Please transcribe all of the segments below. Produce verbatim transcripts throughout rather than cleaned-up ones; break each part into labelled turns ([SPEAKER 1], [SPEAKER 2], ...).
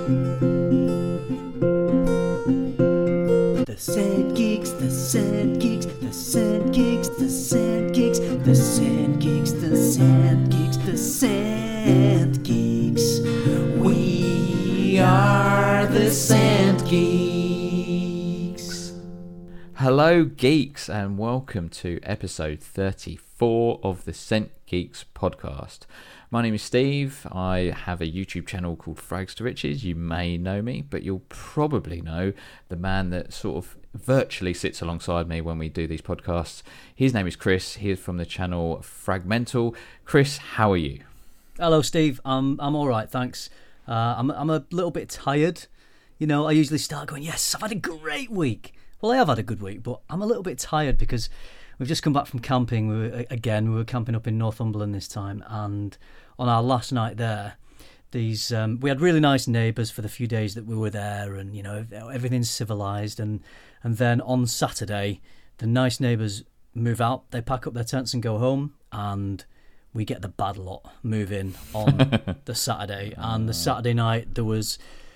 [SPEAKER 1] The Sand Geeks, the Sand Geeks, the Sand Geeks, the Sand Geeks, the Sand Geeks, the Sand Geeks, the Sand Geeks. We are the Sand Geeks.
[SPEAKER 2] Hello, geeks, and welcome to episode thirty-four of the Sand Geeks podcast. My name is Steve. I have a YouTube channel called Frags to Riches. You may know me, but you'll probably know the man that sort of virtually sits alongside me when we do these podcasts. His name is Chris. He is from the channel Fragmental. Chris, how are you?
[SPEAKER 1] Hello, Steve. I'm I'm all right, thanks. Uh, I'm I'm a little bit tired. You know, I usually start going, yes, I've had a great week. Well, I have had a good week, but I'm a little bit tired because we've just come back from camping. We were, again, we were camping up in Northumberland this time, and on our last night there, these um, we had really nice neighbours for the few days that we were there, and you know everything's civilised. And and then on Saturday, the nice neighbours move out. They pack up their tents and go home, and we get the bad lot move in on the Saturday. And the Saturday night there was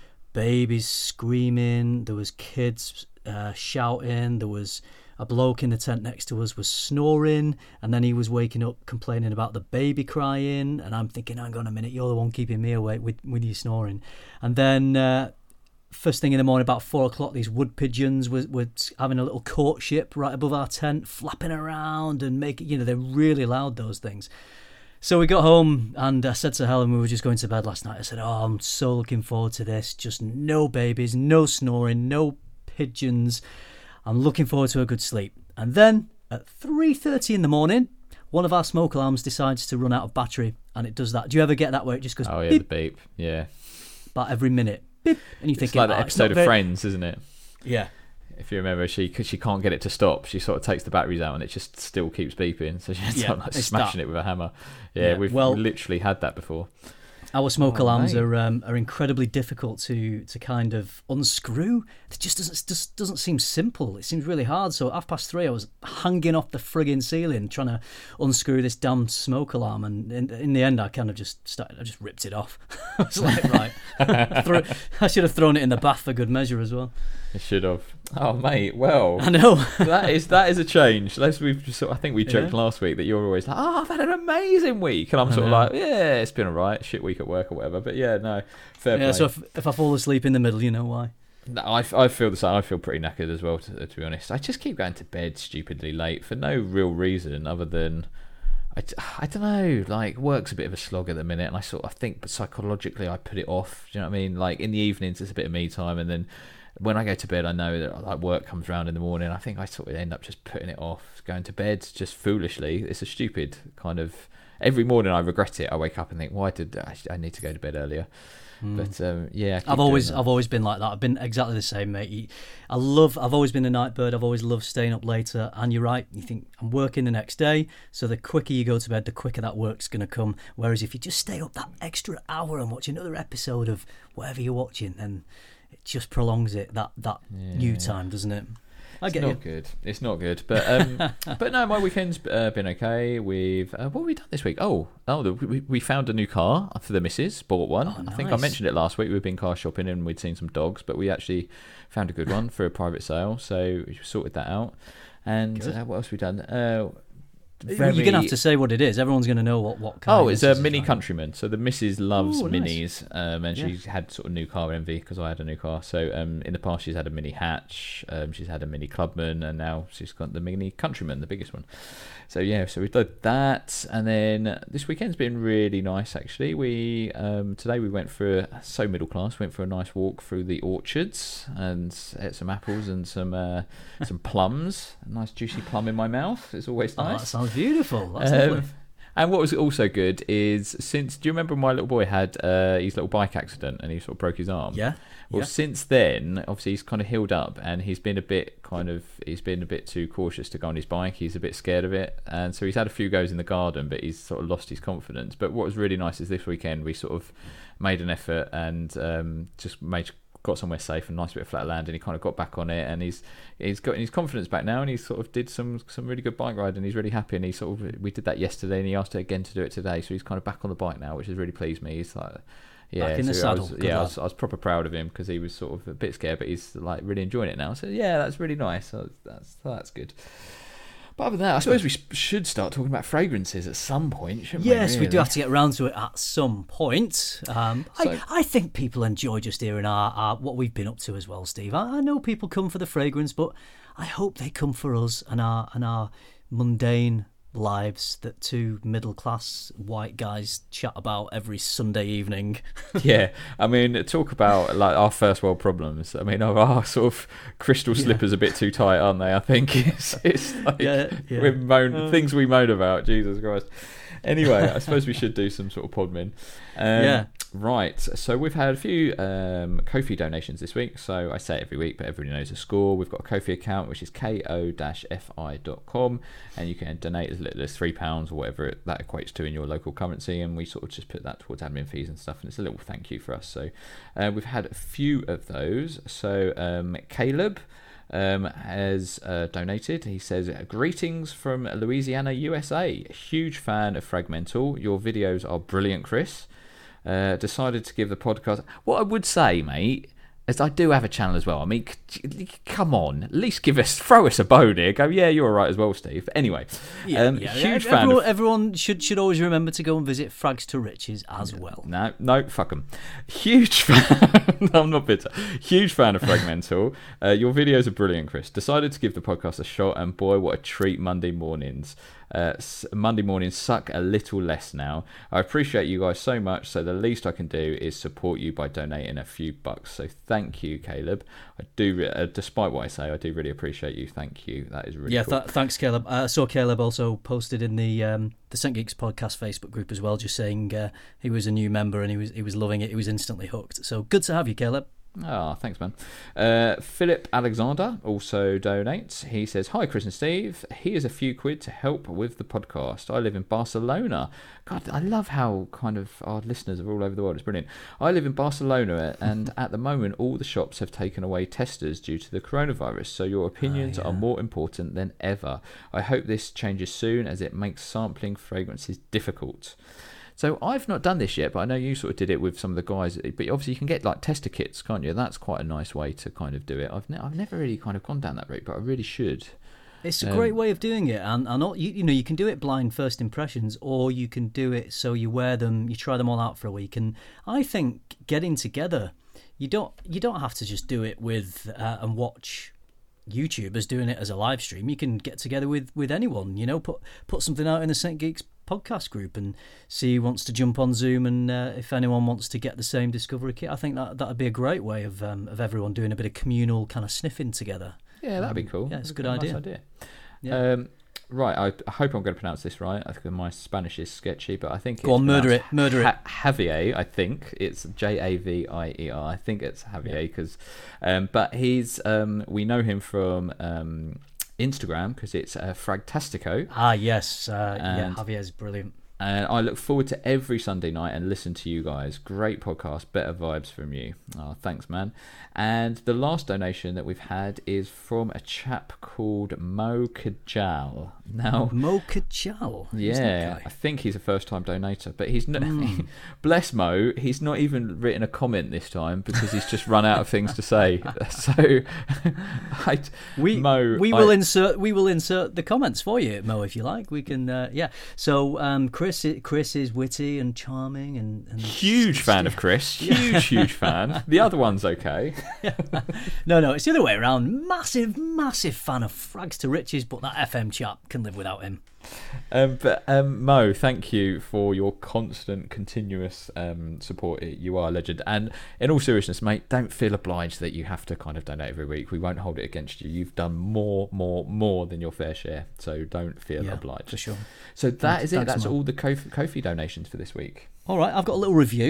[SPEAKER 1] babies screaming, there was kids uh, shouting, there was a bloke in the tent next to us was snoring, and then he was waking up complaining about the baby crying, and I'm thinking, hang on a minute, you're the one keeping me awake with, with you snoring. And then uh, first thing in the morning, about four o'clock, these wood pigeons were, were having a little courtship right above our tent, flapping around and making, you know, they're really loud, those things. So we got home, and I said to Helen, we were just going to bed last night, I said, oh, I'm so looking forward to this, just no babies, no snoring, no pigeons. I'm looking forward to a good sleep. And then at three thirty in the morning, one of our smoke alarms decides to run out of battery, and it does that. Do you ever get that where it just goes
[SPEAKER 2] Oh, yeah,
[SPEAKER 1] beep,
[SPEAKER 2] the beep, yeah.
[SPEAKER 1] about every minute? Beep. And you think
[SPEAKER 2] It's like
[SPEAKER 1] oh,
[SPEAKER 2] the episode of
[SPEAKER 1] very...
[SPEAKER 2] Friends, isn't it?
[SPEAKER 1] Yeah.
[SPEAKER 2] If you remember, she cause she can't get it to stop. She sort of takes the batteries out, and it just still keeps beeping. So she ends
[SPEAKER 1] Yeah,
[SPEAKER 2] up like
[SPEAKER 1] it's
[SPEAKER 2] smashing
[SPEAKER 1] that.
[SPEAKER 2] it with a hammer. Yeah,
[SPEAKER 1] Yeah,
[SPEAKER 2] we've
[SPEAKER 1] well-
[SPEAKER 2] literally had that before.
[SPEAKER 1] Our smoke
[SPEAKER 2] Oh,
[SPEAKER 1] alarms
[SPEAKER 2] mate.
[SPEAKER 1] are um, are incredibly difficult to to kind of unscrew. It just doesn't just doesn't seem simple. It seems really hard. So at half past three, I was hanging off the frigging ceiling trying to unscrew this damn smoke alarm, and in, in the end, I kind of just started. I just ripped it off. I was like, right, Throw, I should have thrown it in the bath for good measure as well.
[SPEAKER 2] It should have. Oh, mate. Well,
[SPEAKER 1] I know.
[SPEAKER 2] that is that is a change. Let's we've just, sort of- I think we joked
[SPEAKER 1] Yeah.
[SPEAKER 2] last week that you're always like, oh, I've had an amazing week, and I'm
[SPEAKER 1] I
[SPEAKER 2] sort of
[SPEAKER 1] know.
[SPEAKER 2] like, yeah, it's been alright, shit week at work or whatever. But yeah, no, fair
[SPEAKER 1] Yeah.
[SPEAKER 2] play.
[SPEAKER 1] So if, if I fall asleep in the middle, you know why.
[SPEAKER 2] No, I, I feel the same. I feel pretty knackered as well, to, to be honest. I just keep going to bed stupidly late for no real reason other than I, I don't know. Like, work's a bit of a slog at the minute, and I sort of think, but psychologically, I put it off. Do you know what I mean? Like in the evenings, it's a bit of me time, and then when I go to bed, I know that like work comes around in the morning. I think I sort of end up just putting it off, going to bed just foolishly. It's a stupid kind of. Every morning I regret it. I wake up and think, why did I, I need to go to bed earlier? Mm. But um, yeah, I keep
[SPEAKER 1] I've always
[SPEAKER 2] doing that.
[SPEAKER 1] I've always been like that. I've been exactly the same, mate. I love. I've always been a night bird. I've always loved staying up later. And you're right. You think I'm working the next day, so the quicker you go to bed, the quicker that work's going to come. Whereas if you just stay up that extra hour and watch another episode of whatever you're watching, then it just prolongs it that that
[SPEAKER 2] Yeah.
[SPEAKER 1] new time, doesn't it? I
[SPEAKER 2] It's
[SPEAKER 1] get
[SPEAKER 2] not
[SPEAKER 1] you.
[SPEAKER 2] good. It's not good. But um, but no, my weekend's uh, been okay. We've uh, what have we done this week? Oh, oh, the, we, we found a new car for the missus. Bought one.
[SPEAKER 1] Oh,
[SPEAKER 2] I think I
[SPEAKER 1] nice.
[SPEAKER 2] mentioned it last week. We've been car shopping and we'd seen some dogs, but we actually found a good one for a private sale. So we sorted that out. And
[SPEAKER 1] Good.
[SPEAKER 2] uh, what else have we done? Uh,
[SPEAKER 1] You're going to have to say what it is. Everyone's going to know what what kind.
[SPEAKER 2] Oh, it's a
[SPEAKER 1] this is
[SPEAKER 2] Mini
[SPEAKER 1] like.
[SPEAKER 2] Countryman. So the missus loves
[SPEAKER 1] Ooh, nice.
[SPEAKER 2] minis, um, and
[SPEAKER 1] Yeah.
[SPEAKER 2] she's had sort of new car envy because I had a new car. So um, in the past she's had a Mini Hatch, um, she's had a Mini Clubman, and now she's got the Mini Countryman, the biggest one. So yeah, so we've done that, and then this weekend's been really nice actually. We um, today we went for a, so middle class. Went for a nice walk through the orchards and ate some apples and some uh, some plums. A nice juicy plum in my mouth. It's always
[SPEAKER 1] Oh,
[SPEAKER 2] nice.
[SPEAKER 1] that sounds beautiful. That's
[SPEAKER 2] Um,
[SPEAKER 1] lovely.
[SPEAKER 2] and what was also good is since do you remember my little boy had uh, his little bike accident and he sort of broke his arm?
[SPEAKER 1] Yeah.
[SPEAKER 2] Well,
[SPEAKER 1] yeah.
[SPEAKER 2] since then, obviously he's kind of healed up and he's been a bit kind of he's been a bit too cautious to go on his bike. He's a bit scared of it, and so he's had a few goes in the garden, but he's sort of lost his confidence. But what was really nice is this weekend we sort of made an effort and um, just made got somewhere safe and nice bit of flat land, and he kind of got back on it, and he's he's got his confidence back now, and he sort of did some some really good bike ride, and he's really happy. And he sort of we did that yesterday, and he asked it again to do it today, so he's kind of back on the bike now, which has really pleased me. He's like. Yeah,
[SPEAKER 1] Back in the
[SPEAKER 2] so
[SPEAKER 1] saddle.
[SPEAKER 2] I was,
[SPEAKER 1] Good
[SPEAKER 2] yeah, I
[SPEAKER 1] lad.
[SPEAKER 2] was, I was proper proud of him because he was sort of a bit scared, but he's like really enjoying it now. So yeah, that's really nice. So that's that's good. But other than that, I suppose we sh- should start talking about fragrances at some point, shouldn't
[SPEAKER 1] Yes,
[SPEAKER 2] we?
[SPEAKER 1] we do
[SPEAKER 2] really?
[SPEAKER 1] have to get around to it at some point. Um,
[SPEAKER 2] So-
[SPEAKER 1] I, I think people enjoy just hearing our, our what we've been up to as well, Steve. I, I know people come for the fragrance, but I hope they come for us and our and our mundane lives that two middle class white guys chat about every Sunday evening.
[SPEAKER 2] Yeah, I mean, talk about like our first world problems. I mean, our, our sort of crystal slippers a bit too tight, aren't they? I think it's, it's like
[SPEAKER 1] Yeah, yeah.
[SPEAKER 2] we're moan,
[SPEAKER 1] Uh.
[SPEAKER 2] things we moan about. Jesus Christ. Anyway, I suppose we should do some sort of podmin. Um,
[SPEAKER 1] Yeah.
[SPEAKER 2] Right. So we've had a few um, Ko-fi donations this week. So I say it every week, but everybody knows the score. We've got a Ko-fi account, which is ko dash fi dot com, and you can donate as little as three pounds or whatever it, that equates to in your local currency, and we sort of just put that towards admin fees and stuff, and it's a little thank you for us. So uh, we've had a few of those. So um, Caleb um, has uh, donated. He says, greetings from Louisiana, U S A. Huge fan of Fragmental. Your videos are brilliant, Chris. Uh, decided to give the podcast... What I would say, mate, is I do have a channel as well. I mean, c- come on. At least give us... Throw us a bone here. Go, yeah, you're all right as well, Steve. But anyway,
[SPEAKER 1] Yeah,
[SPEAKER 2] um,
[SPEAKER 1] yeah.
[SPEAKER 2] huge
[SPEAKER 1] everyone,
[SPEAKER 2] fan of...
[SPEAKER 1] everyone should should always remember to go and visit Frags to Riches as well.
[SPEAKER 2] No, no, fuck them. Huge fan. I'm not bitter. Huge fan of Fragmental. Uh, your videos are brilliant, Chris. Decided to give the podcast a shot, and boy, what a treat Monday mornings. Uh, s- Monday mornings suck a little less now. I appreciate you guys so much, so the least I can do is support you by donating a few bucks. So thank you, Caleb. I do, re- uh, despite what I say, I do really appreciate you. Thank you. That is really
[SPEAKER 1] Yeah,
[SPEAKER 2] cool.
[SPEAKER 1] th- thanks, Caleb. I saw Caleb also posted in the um, the Saint Geeks podcast Facebook group as well, just saying uh, he was a new member and he was he was loving it. He was instantly hooked. So good to have you, Caleb.
[SPEAKER 2] Ah, thanks, man. Uh, Philip Alexander also donates. He says, hi, Chris and Steve. Here's a few quid to help with the podcast. I live in Barcelona. God, I love how kind of our listeners are all over the world. It's brilliant. I live in Barcelona, and at the moment, all the shops have taken away testers due to the coronavirus, so your opinions
[SPEAKER 1] Ah, yeah.
[SPEAKER 2] are more important than ever. I hope this changes soon, as it makes sampling fragrances difficult. So I've not done this yet, but I know you sort of did it with some of the guys. But obviously you can get like tester kits, can't you? That's quite a nice way to kind of do it. I've ne- I've never really kind of gone down that route, but I really should.
[SPEAKER 1] It's a
[SPEAKER 2] Um,
[SPEAKER 1] great way of doing it, and and all, you, you know you can do it blind first impressions, or you can do it so you wear them, you try them all out for a week. And I think getting together, you don't you don't have to just do it with uh, and watch YouTubers doing it as a live stream. You can get together with, with anyone, you know, put put something out in the Saint Geeks podcast group and see who wants to jump on Zoom, and uh, if anyone wants to get the same discovery kit, I think that that'd be a great way of um, of everyone doing a bit of communal kind of sniffing together.
[SPEAKER 2] Yeah, that'd be cool.
[SPEAKER 1] Yeah, it's a
[SPEAKER 2] That'd
[SPEAKER 1] good
[SPEAKER 2] be
[SPEAKER 1] idea.
[SPEAKER 2] Nice idea.
[SPEAKER 1] Yeah.
[SPEAKER 2] Um, right, I, I hope I'm going to pronounce this right. I think my Spanish is sketchy, but I think
[SPEAKER 1] Go
[SPEAKER 2] it's
[SPEAKER 1] on, murder
[SPEAKER 2] pronounced
[SPEAKER 1] it, murder it.
[SPEAKER 2] Ha- Javier, I think it's J A V I E R. I think it's Javier because, um, but he's um, we know him from um, Instagram because it's uh, Fragtastico.
[SPEAKER 1] Ah, yes. Uh, yeah,
[SPEAKER 2] And-
[SPEAKER 1] Javier's brilliant.
[SPEAKER 2] And I look forward to every Sunday night and listen to you guys. Great podcast, better vibes from you. Oh, thanks, man. And the last donation that we've had is from a chap called Mo Kajal. Now,
[SPEAKER 1] Mo Kajal. Who's that
[SPEAKER 2] yeah,
[SPEAKER 1] guy?
[SPEAKER 2] I think he's a first-time donator, but he's not.
[SPEAKER 1] Mm.
[SPEAKER 2] Bless Mo, he's not even written a comment this time because he's just run out of things to say. So, I,
[SPEAKER 1] We
[SPEAKER 2] Mo,
[SPEAKER 1] we
[SPEAKER 2] I-
[SPEAKER 1] will insert we will insert the comments for you, Mo, if you like. We can, uh, yeah. So um, Chris i- Chris is witty and charming and, and
[SPEAKER 2] Huge fan of Chris. Huge, huge fan. The other one's okay.
[SPEAKER 1] No, no, it's the other way around. Massive, massive fan of Frags to Riches, but that F M chap can live without him.
[SPEAKER 2] Um, but um, Mo, thank you for your constant, continuous um, support. You are a legend. And in all seriousness, mate, don't feel obliged that you have to kind of donate every week. We won't hold it against you. You've done more, more, more than your fair share. So don't feel
[SPEAKER 1] Yeah,
[SPEAKER 2] obliged.
[SPEAKER 1] for sure.
[SPEAKER 2] So that
[SPEAKER 1] Thanks-
[SPEAKER 2] is it.
[SPEAKER 1] thanks,
[SPEAKER 2] That's
[SPEAKER 1] Mo.
[SPEAKER 2] all the Ko- Ko-fi donations for this week.
[SPEAKER 1] All right, I've got a little review.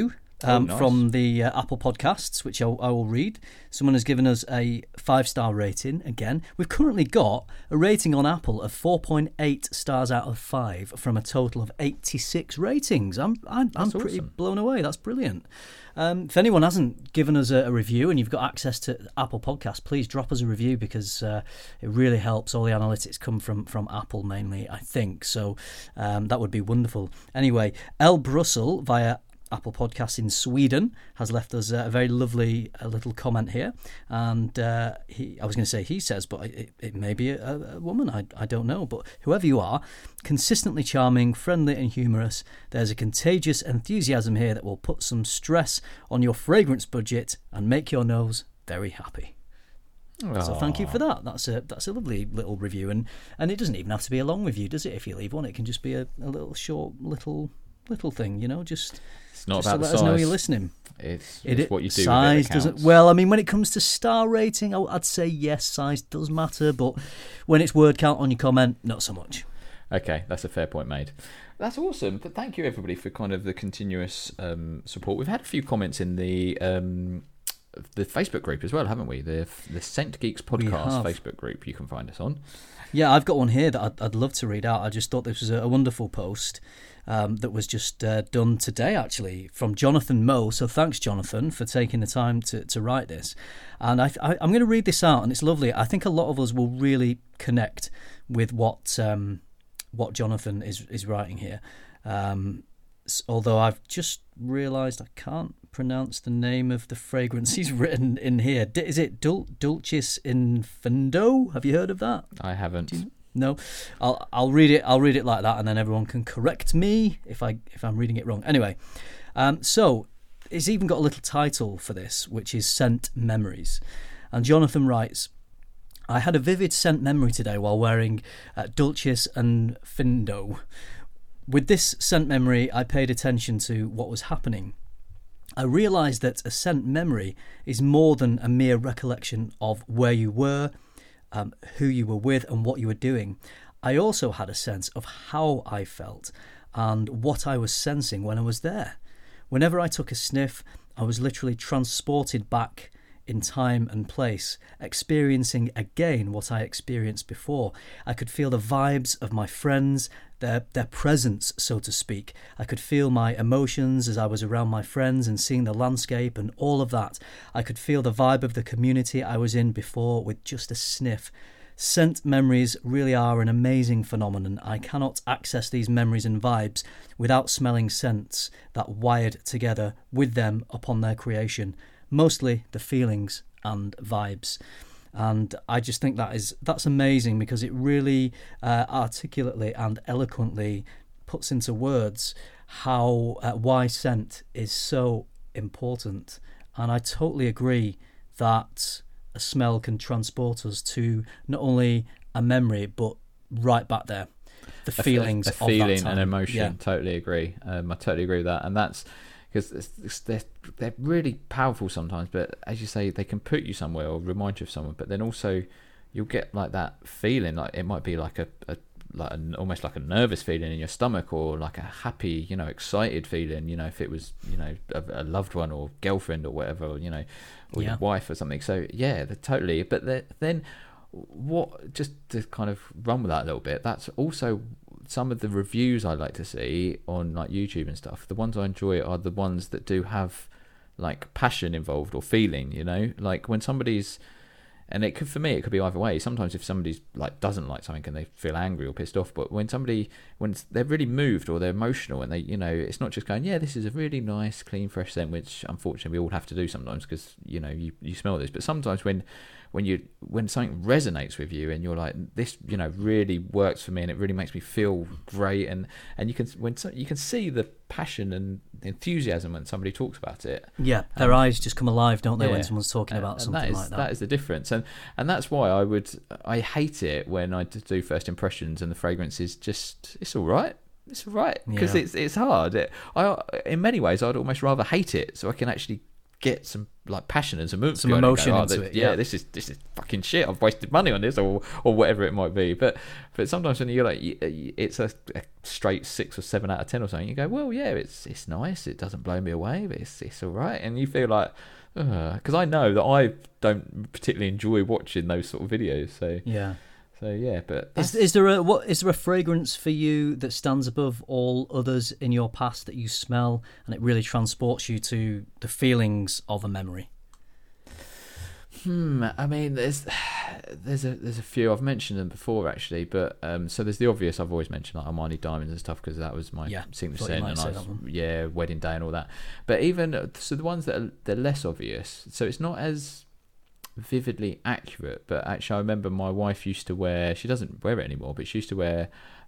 [SPEAKER 1] um,
[SPEAKER 2] oh, nice.
[SPEAKER 1] from the uh, Apple Podcasts, which I'll, I will read. Someone has given us a five-star rating again. We've currently got a rating on Apple of four point eight stars out of five from a total of eighty-six ratings. I'm I'm, I'm pretty
[SPEAKER 2] awesome.
[SPEAKER 1] blown away. That's brilliant. Um, if anyone hasn't given us a, a review and you've got access to Apple Podcasts, please drop us a review because uh, it really helps. All the analytics come from, from Apple mainly, I think. So um, that would be wonderful. Anyway, El Brussel via Apple Podcasts in Sweden has left us a very lovely uh, little comment here, and uh, he I was going to say he says, but it, it may be a, a woman, I, I don't know, but whoever you are, consistently charming, friendly and humorous. There's a contagious enthusiasm here that will put some stress on your fragrance budget and make your nose very happy.
[SPEAKER 2] Aww.
[SPEAKER 1] So thank you for that. That's a that's a lovely little review, and, and it doesn't even have to be a long review, does it? If you leave one, it can just be a, a little short little little thing, you know, just
[SPEAKER 2] It's not
[SPEAKER 1] just
[SPEAKER 2] about
[SPEAKER 1] to
[SPEAKER 2] the
[SPEAKER 1] let
[SPEAKER 2] size.
[SPEAKER 1] us know you're listening.
[SPEAKER 2] It's,
[SPEAKER 1] It,
[SPEAKER 2] it's what you do
[SPEAKER 1] size
[SPEAKER 2] with it that
[SPEAKER 1] doesn't.
[SPEAKER 2] counts.
[SPEAKER 1] Well, I mean, when it comes to star rating, I- I'd say yes, size does matter, but when it's word count on your comment, not so much.
[SPEAKER 2] Okay, that's a fair point made. That's awesome. But thank you everybody for kind of the continuous um, support. We've had a few comments in the um, the Facebook group as well, haven't we? The the Scent Geeks podcast Facebook group. You can find us on.
[SPEAKER 1] Yeah, I've got one here that I'd, I'd love to read out. I just thought this was a, a wonderful post um, that was just uh, done today, actually, from Jonathan Moe. So thanks, Jonathan, for taking the time to, to write this. And I, I, I'm going to read this out, and it's lovely. I think a lot of us will really connect with what um, what Jonathan is, is writing here. Um, although I've just realised I can't pronounce the name of the fragrance he's written in here. Is it Dul- Dulcis Infundo? Have you heard of that?
[SPEAKER 2] I haven't.
[SPEAKER 1] No, I'll I'll read it. I'll read it like that, and then everyone can correct me if I if I'm reading it wrong. Anyway, um, so it's even got a little title for this, which is Scent Memories, and Jonathan writes, "I had a vivid scent memory today while wearing uh, Dulcis and Findo. With this scent memory, I paid attention to what was happening. I realised that a scent memory is more than a mere recollection of where you were, um, who you were with and what you were doing. I also had a sense of how I felt and what I was sensing when I was there. Whenever I took a sniff, I was literally transported back in time and place, experiencing again what I experienced before. I could feel the vibes of my friends, their their presence, so to speak. I could feel my emotions as I was around my friends and seeing the landscape and all of that. I could feel the vibe of the community I was in before with just a sniff. Scent memories really are an amazing phenomenon. I cannot access these memories and vibes without smelling scents that wired together with them upon their creation. Mostly the feelings and vibes." And I just think that is that's amazing because it really uh, articulately and eloquently puts into words how uh, why scent is so important. And I totally agree that a smell can transport us to not only a memory but right back there, the feelings,
[SPEAKER 2] a, a, a
[SPEAKER 1] of
[SPEAKER 2] feeling
[SPEAKER 1] that time.
[SPEAKER 2] and emotion.
[SPEAKER 1] Yeah.
[SPEAKER 2] Totally agree. Um, I totally agree with that, and that's because they're they're really powerful sometimes. But as you say, they can put you somewhere or remind you of someone. But then also, you'll get like that feeling. Like it might be like a, a like an, almost like a nervous feeling in your stomach, or like a happy, you know, excited feeling. You know, if it was, you know, a, a loved one or girlfriend or whatever, you know, or
[SPEAKER 1] Yeah.
[SPEAKER 2] your wife or something. So yeah, they're totally. But they're, then, what? Just to kind of run with that a little bit. That's also some of the reviews I like to see on like YouTube and stuff. The ones I enjoy are the ones that do have like passion involved or feeling, you know, like when somebody's, and it could, for me, it could be either way. Sometimes if somebody's like doesn't like something and they feel angry or pissed off, but when somebody, when they're really moved or they're emotional and they, you know, it's not just going, yeah, this is a really nice, clean, fresh scent, which unfortunately we all have to do sometimes because, you know, you, you smell this. But sometimes when, when you, when something resonates with you and you're like, this, you know, really works for me and it really makes me feel great. And, and you can, when so, you can see the passion and enthusiasm when somebody talks about it.
[SPEAKER 1] Yeah, their
[SPEAKER 2] um,
[SPEAKER 1] eyes just come alive, don't they,
[SPEAKER 2] yeah.
[SPEAKER 1] when someone's talking
[SPEAKER 2] And-
[SPEAKER 1] about
[SPEAKER 2] and
[SPEAKER 1] something
[SPEAKER 2] that is,
[SPEAKER 1] like that.
[SPEAKER 2] That is the difference, and and that's why I would I hate it when I do first impressions and the fragrance is just it's all right, it's all right because
[SPEAKER 1] Yeah.
[SPEAKER 2] it's it's hard. It, I in many ways I'd almost rather hate it so I can actually get some like passion and some, oomph
[SPEAKER 1] some
[SPEAKER 2] behind it.
[SPEAKER 1] emotion
[SPEAKER 2] Go, oh,
[SPEAKER 1] into
[SPEAKER 2] th-
[SPEAKER 1] it.
[SPEAKER 2] Yeah,
[SPEAKER 1] Yeah,
[SPEAKER 2] this is this is fucking shit. I've wasted money on this, or or whatever it might be. But but sometimes when you're like, it's a, a straight six or seven out of ten or something, you go, well, yeah, it's it's nice. It doesn't blow me away, but it's it's all right. And you feel like, because I know that I don't particularly enjoy watching those sort of videos. So
[SPEAKER 1] yeah.
[SPEAKER 2] So yeah, but
[SPEAKER 1] is, is there a what is there a fragrance for you that stands above all others in your past that you smell and it really transports you to the feelings of a memory?
[SPEAKER 2] Hmm. I mean, there's there's a there's a few. I've mentioned them before actually, but um. So there's the obvious. I've always mentioned like Armani Diamonds and stuff because that was my
[SPEAKER 1] Yeah,
[SPEAKER 2] signature
[SPEAKER 1] thought you
[SPEAKER 2] scent,
[SPEAKER 1] might
[SPEAKER 2] and
[SPEAKER 1] say
[SPEAKER 2] I was,
[SPEAKER 1] that one.
[SPEAKER 2] yeah, wedding day and all that. But even so, the ones that are they're less obvious. So it's not as vividly accurate. But actually, I remember my wife used to wear. She doesn't wear it anymore, but she used to wear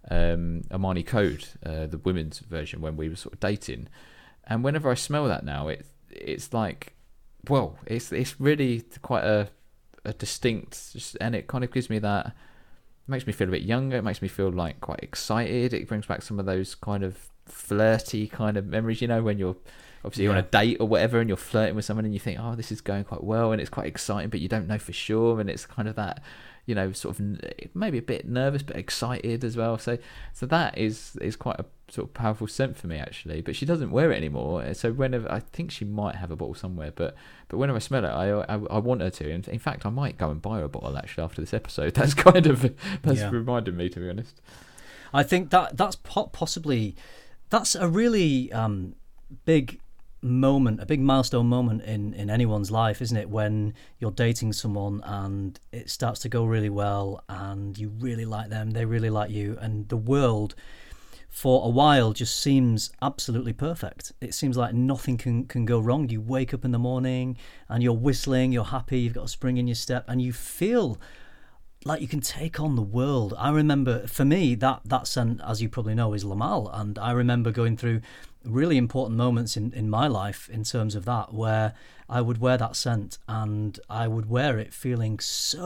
[SPEAKER 2] um Armani Code, uh, the women's version when we were sort of dating. And whenever I smell that now, it it's like. Well, it's it's really quite a a distinct, and it kind of gives me that, it makes me feel a bit younger. It makes me feel like quite excited. It brings back some of those kind of flirty kind of memories, you know, when you're obviously
[SPEAKER 1] Yeah.
[SPEAKER 2] you're on a date or whatever, and you're flirting with someone, and you think, oh, this is going quite well, and it's quite exciting, but you don't know for sure, and it's kind of that, you know, sort of maybe a bit nervous but excited as well. So so that is is quite a sort of powerful scent for me actually. But she doesn't wear it anymore. So whenever, I think she might have a bottle somewhere, but but whenever I smell it, I I, I want her to. And in fact, I might go and buy her a bottle actually after this episode. That's kind of that's
[SPEAKER 1] Yeah.
[SPEAKER 2] reminded me, to be honest.
[SPEAKER 1] I think that that's po- possibly that's a really um, big moment, a big milestone moment in, in anyone's life, isn't it? When you're dating someone and it starts to go really well and you really like them, they really like you, and the world for a while just seems absolutely perfect. It seems like nothing can, can go wrong. You wake up in the morning and you're whistling, you're happy, you've got a spring in your step, and you feel like you can take on the world. I remember, for me, that, that scent, as you probably know, is Lamal. And I remember going through really important moments in, in my life in terms of that, where I would wear that scent and I would wear it feeling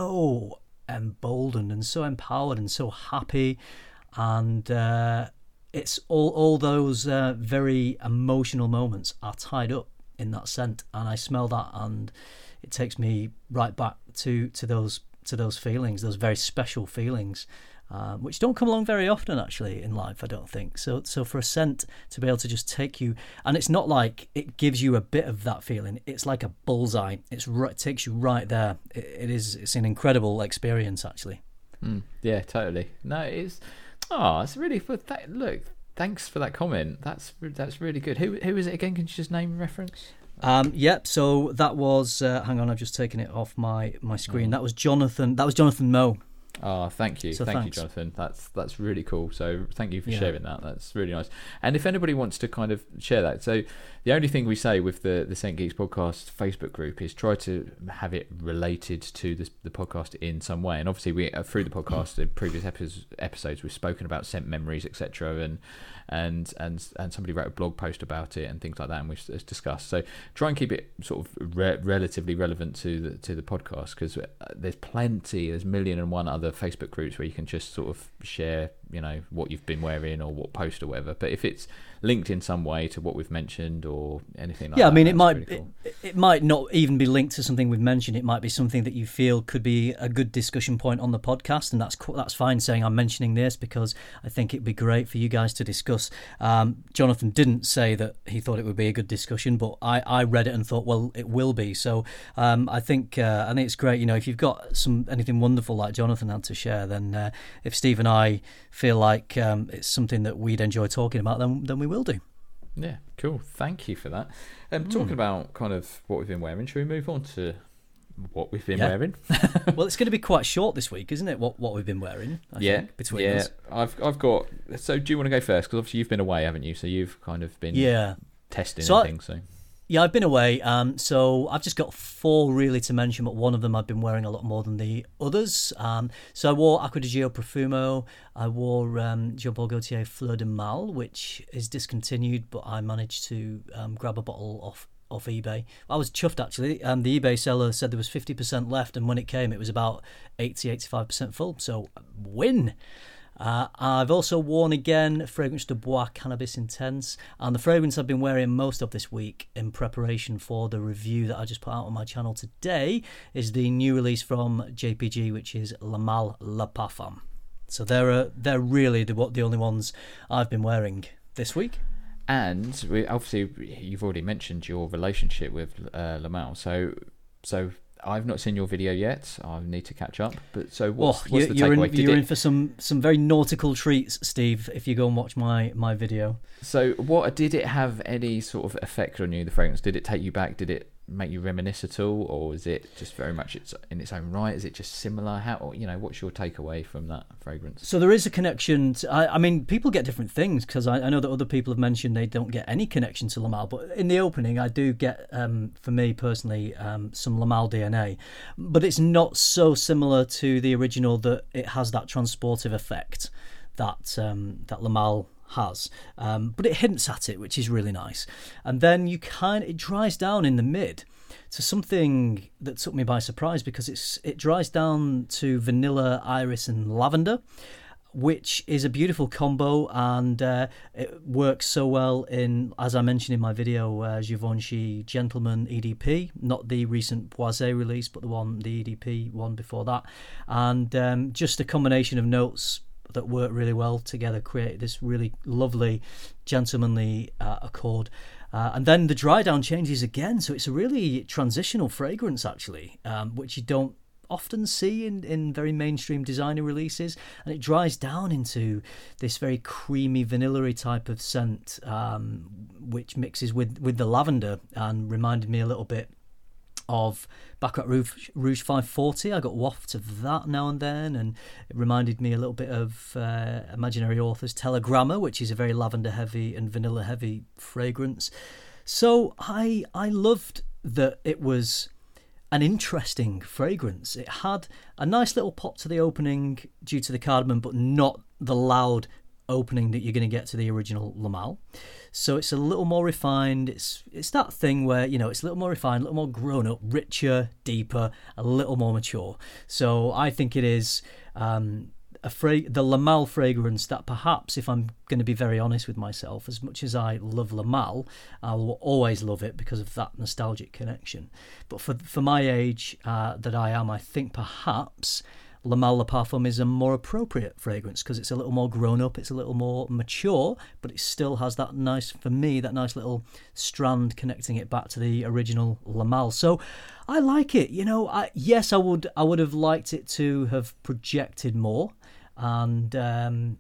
[SPEAKER 1] so emboldened and so empowered and so happy. And uh, it's all, all those uh, very emotional moments are tied up in that scent. And I smell that and it takes me right back to, to those to those feelings, those very special feelings, uh, which don't come along very often actually in life, I don't think. So so for a scent to be able to just take you, and it's not like it gives you a bit of that feeling, it's like a bullseye. It's right, it takes you right there. It, it is it's an incredible experience actually.
[SPEAKER 2] Mm, yeah, totally. No, it's oh, it's really for that. Look, thanks for that comment. That's that's really good. Who who is it again? Can you just name and reference?
[SPEAKER 1] Um, yep. So that was. Uh, hang on, I've just taken it off my, my screen.
[SPEAKER 2] Oh.
[SPEAKER 1] That was Jonathan. That was Jonathan Moe.
[SPEAKER 2] Oh, thank you,
[SPEAKER 1] So
[SPEAKER 2] thank
[SPEAKER 1] thanks.
[SPEAKER 2] you, Jonathan. That's that's really cool. So thank you for
[SPEAKER 1] Yeah.
[SPEAKER 2] sharing that. That's really nice. And if anybody wants to kind of share that, so the only thing we say with the the Scent Geeks podcast Facebook group is try to have it related to this, the podcast in some way. And obviously, we uh, through the podcast, in previous episodes, episodes we've spoken about scent memories, et cetera, and and and and somebody wrote a blog post about it and things like that, and we've s- discussed. So try and keep it sort of re- relatively relevant to the to the podcast, because there's plenty, there's a million and one other Facebook groups where you can just sort of share, you know, what you've been wearing or what post or whatever. But if it's linked in some way to what we've mentioned or anything like
[SPEAKER 1] Yeah,
[SPEAKER 2] that,
[SPEAKER 1] I mean, it
[SPEAKER 2] that's
[SPEAKER 1] might
[SPEAKER 2] really cool.
[SPEAKER 1] it, it might not even be linked to something we've mentioned. It might be something that you feel could be a good discussion point on the podcast, and that's co- that's fine. Saying I'm mentioning this because I think it'd be great for you guys to discuss. Um, Jonathan didn't say that he thought it would be a good discussion, but I, I read it and thought, well, it will be. So um, I think uh, I think it's great. You know, if you've got some anything wonderful like Jonathan had to share, then uh, if Steve and I feel like um, it's something that we'd enjoy talking about, then then we will do.
[SPEAKER 2] Yeah, cool. Thank you for that. Um,
[SPEAKER 1] Mm.
[SPEAKER 2] Talking about kind of what we've been wearing, should we move on to what we've been
[SPEAKER 1] Yeah.
[SPEAKER 2] wearing?
[SPEAKER 1] Well, it's going to be quite short this week, isn't it? What what we've been wearing? I
[SPEAKER 2] yeah,
[SPEAKER 1] think, between
[SPEAKER 2] yeah.
[SPEAKER 1] us.
[SPEAKER 2] I've I've got. So do you want to go first? Because obviously you've been away, haven't you? So you've kind of been
[SPEAKER 1] Yeah.
[SPEAKER 2] testing
[SPEAKER 1] So
[SPEAKER 2] and
[SPEAKER 1] I-
[SPEAKER 2] things. So
[SPEAKER 1] Yeah, I've been away, um, so I've just got four really to mention, but one of them I've been wearing a lot more than the others. Um, so I wore Acqua di Gio Profumo, I wore um, Jean Paul Gaultier Fleur de Mal, which is discontinued, but I managed to um, grab a bottle off off eBay. I was chuffed actually. Um, the eBay seller said there was fifty percent left, and when it came, it was about eighty, eighty-five percent full. So win. Uh, I've also worn again Fragrance de Bois Cannabis Intense, and the fragrance I've been wearing most of this week in preparation for the review that I just put out on my channel today is the new release from J P G, which is Le Mal Le Parfum. So they're uh, they're really the, the only ones I've been wearing this week.
[SPEAKER 2] And we, obviously, you've already mentioned your relationship with uh, Le Mal. So, so I've not seen your video yet. I need to catch up. But so, what's,
[SPEAKER 1] oh,
[SPEAKER 2] what's
[SPEAKER 1] you,
[SPEAKER 2] the
[SPEAKER 1] you're
[SPEAKER 2] takeaway?
[SPEAKER 1] in,
[SPEAKER 2] Did
[SPEAKER 1] you're
[SPEAKER 2] it,
[SPEAKER 1] in for some, some very nautical treats, Steve, if you go and watch my, my video.
[SPEAKER 2] So, what did it have any sort of effect on you? The fragrance, did it take you back? Did it make you reminisce at all, or is it just very much it's in its own right? Is it just similar? How, you know, what's your takeaway from that fragrance?
[SPEAKER 1] So there is a connection to, I, I mean, people get different things, because I, I know that other people have mentioned they don't get any connection to Le Mal, but in the opening I do get, um, for me personally, um, some Le Mal D N A, but it's not so similar to the original that it has that transportive effect that um, that Le Mal has, um, but it hints at it, which is really nice. And then you kind of, it dries down in the mid to something that took me by surprise, because it's it dries down to vanilla, iris and lavender, which is a beautiful combo, and uh, it works so well in, as I mentioned in my video, uh, Givenchy Gentleman E D P, not the recent Boisé release, but the one, the E D P one before that, and um, just a combination of notes that work really well together create this really lovely gentlemanly uh, accord. Uh, and then the dry down changes again, so it's a really transitional fragrance actually, um, which you don't often see in, in very mainstream designer releases, and it dries down into this very creamy vanilla-y type of scent, um, which mixes with, with the lavender and reminded me a little bit of Baccarat Rouge, Rouge five forty. I got wafts of that now and then, and it reminded me a little bit of uh, Imaginary Author's Telegramma, which is a very lavender heavy and vanilla heavy fragrance. So I I loved that it was an interesting fragrance. It had a nice little pop to the opening due to the cardamom, but not the loud opening that you're going to get to the original Le Mal. So it's a little more refined. It's it's that thing where, you know, it's a little more refined, a little more grown up, richer, deeper, a little more mature. So I think it is um, a fra- the Le Mal fragrance that perhaps, if I'm going to be very honest with myself, as much as I love Le Mal, I will always love it because of that nostalgic connection. But for for my age uh, that I am, I think perhaps Le Mal Le Parfum is a more appropriate fragrance because it's a little more grown up, it's a little more mature, but it still has that nice, for me, that nice little strand connecting it back to the original Le Mal. So I like it. You know, I, yes, I would I would have liked it to have projected more and um,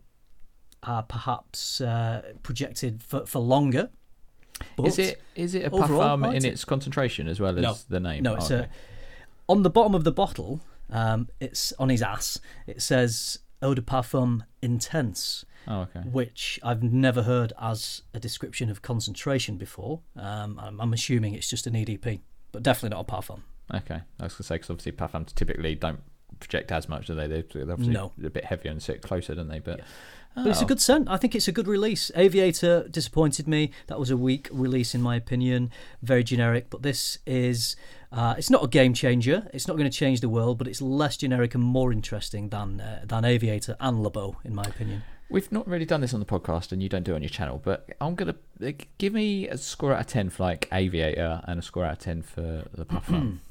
[SPEAKER 1] uh, perhaps uh, projected for, for longer. But
[SPEAKER 2] is it is it a
[SPEAKER 1] overall,
[SPEAKER 2] parfum
[SPEAKER 1] I liked
[SPEAKER 2] in
[SPEAKER 1] it.
[SPEAKER 2] its concentration as well as
[SPEAKER 1] No.
[SPEAKER 2] the name?
[SPEAKER 1] No, it's
[SPEAKER 2] Oh,
[SPEAKER 1] a,
[SPEAKER 2] okay.
[SPEAKER 1] on the bottom of the bottle. Um, it's on his ass. It says Eau de Parfum Intense,
[SPEAKER 2] Oh, okay.
[SPEAKER 1] which I've never heard as a description of concentration before. Um, I'm, I'm assuming it's just an E D P, but definitely not a parfum.
[SPEAKER 2] Okay, I was going to say, because obviously parfums typically don't project as much, do they? They're they're obviously
[SPEAKER 1] No.
[SPEAKER 2] a bit heavier and sit closer, don't they? But,
[SPEAKER 1] Yeah. But it's a
[SPEAKER 2] Oh.
[SPEAKER 1] good scent. I think it's a good release. Aviator disappointed me. That was a weak release in my opinion. Very generic. But this is, uh, it's not a game changer. It's not going to change the world, but it's less generic and more interesting than uh, than Aviator and Le Beau, in my opinion.
[SPEAKER 2] We've not really done this on the podcast, and you don't do it on your channel, but I'm going to like, give me a score out of ten for like Aviator and a score out of ten for the Parfum.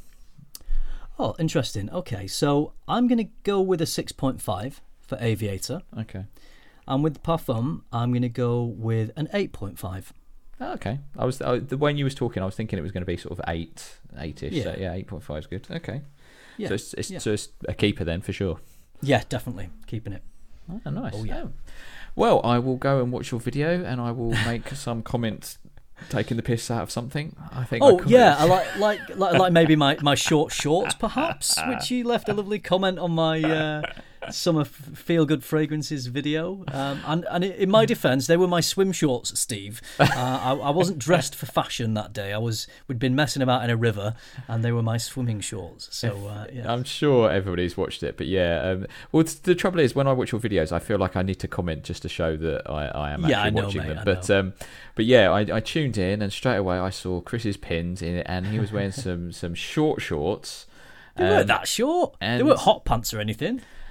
[SPEAKER 1] Oh, interesting. Okay, so I'm going to go with a six point five for Aviator.
[SPEAKER 2] Okay.
[SPEAKER 1] And with Parfum, I'm going to go with an eight point five.
[SPEAKER 2] Oh, okay. I was I, the when you was talking, I was thinking it was going to be sort of eight, eight-ish.
[SPEAKER 1] Yeah.
[SPEAKER 2] So yeah, eight point five is good. Okay.
[SPEAKER 1] Yeah.
[SPEAKER 2] So it's, it's,
[SPEAKER 1] yeah.
[SPEAKER 2] so it's a keeper then for sure.
[SPEAKER 1] Yeah, definitely. Keeping it.
[SPEAKER 2] Oh, nice.
[SPEAKER 1] Oh, yeah.
[SPEAKER 2] Oh. Well, I will go and watch your video, and I will make some comments taking the piss out of something. I think.
[SPEAKER 1] Oh,
[SPEAKER 2] I
[SPEAKER 1] yeah. I like, like, like, like maybe my, my short shorts, perhaps, which you left a lovely comment on my uh, summer feel good fragrances video. Um, and and in my defence, they were my swim shorts, Steve. Uh, I, I wasn't dressed for fashion that day. I was. We'd been messing about in a river, and they were my swimming shorts. So uh, yeah.
[SPEAKER 2] I'm sure everybody's watched it, but yeah. Um, well, th- the trouble is, when I watch your videos, I feel like I need to comment just to show that I, I am actually
[SPEAKER 1] Yeah, I know,
[SPEAKER 2] watching
[SPEAKER 1] mate,
[SPEAKER 2] them.
[SPEAKER 1] I
[SPEAKER 2] But
[SPEAKER 1] know.
[SPEAKER 2] um, but yeah, I, I tuned in, and straight away I saw Chris's pins in it, and he was wearing some some short shorts.
[SPEAKER 1] They weren't
[SPEAKER 2] Um,
[SPEAKER 1] that short. They
[SPEAKER 2] and-
[SPEAKER 1] weren't hot pants or anything.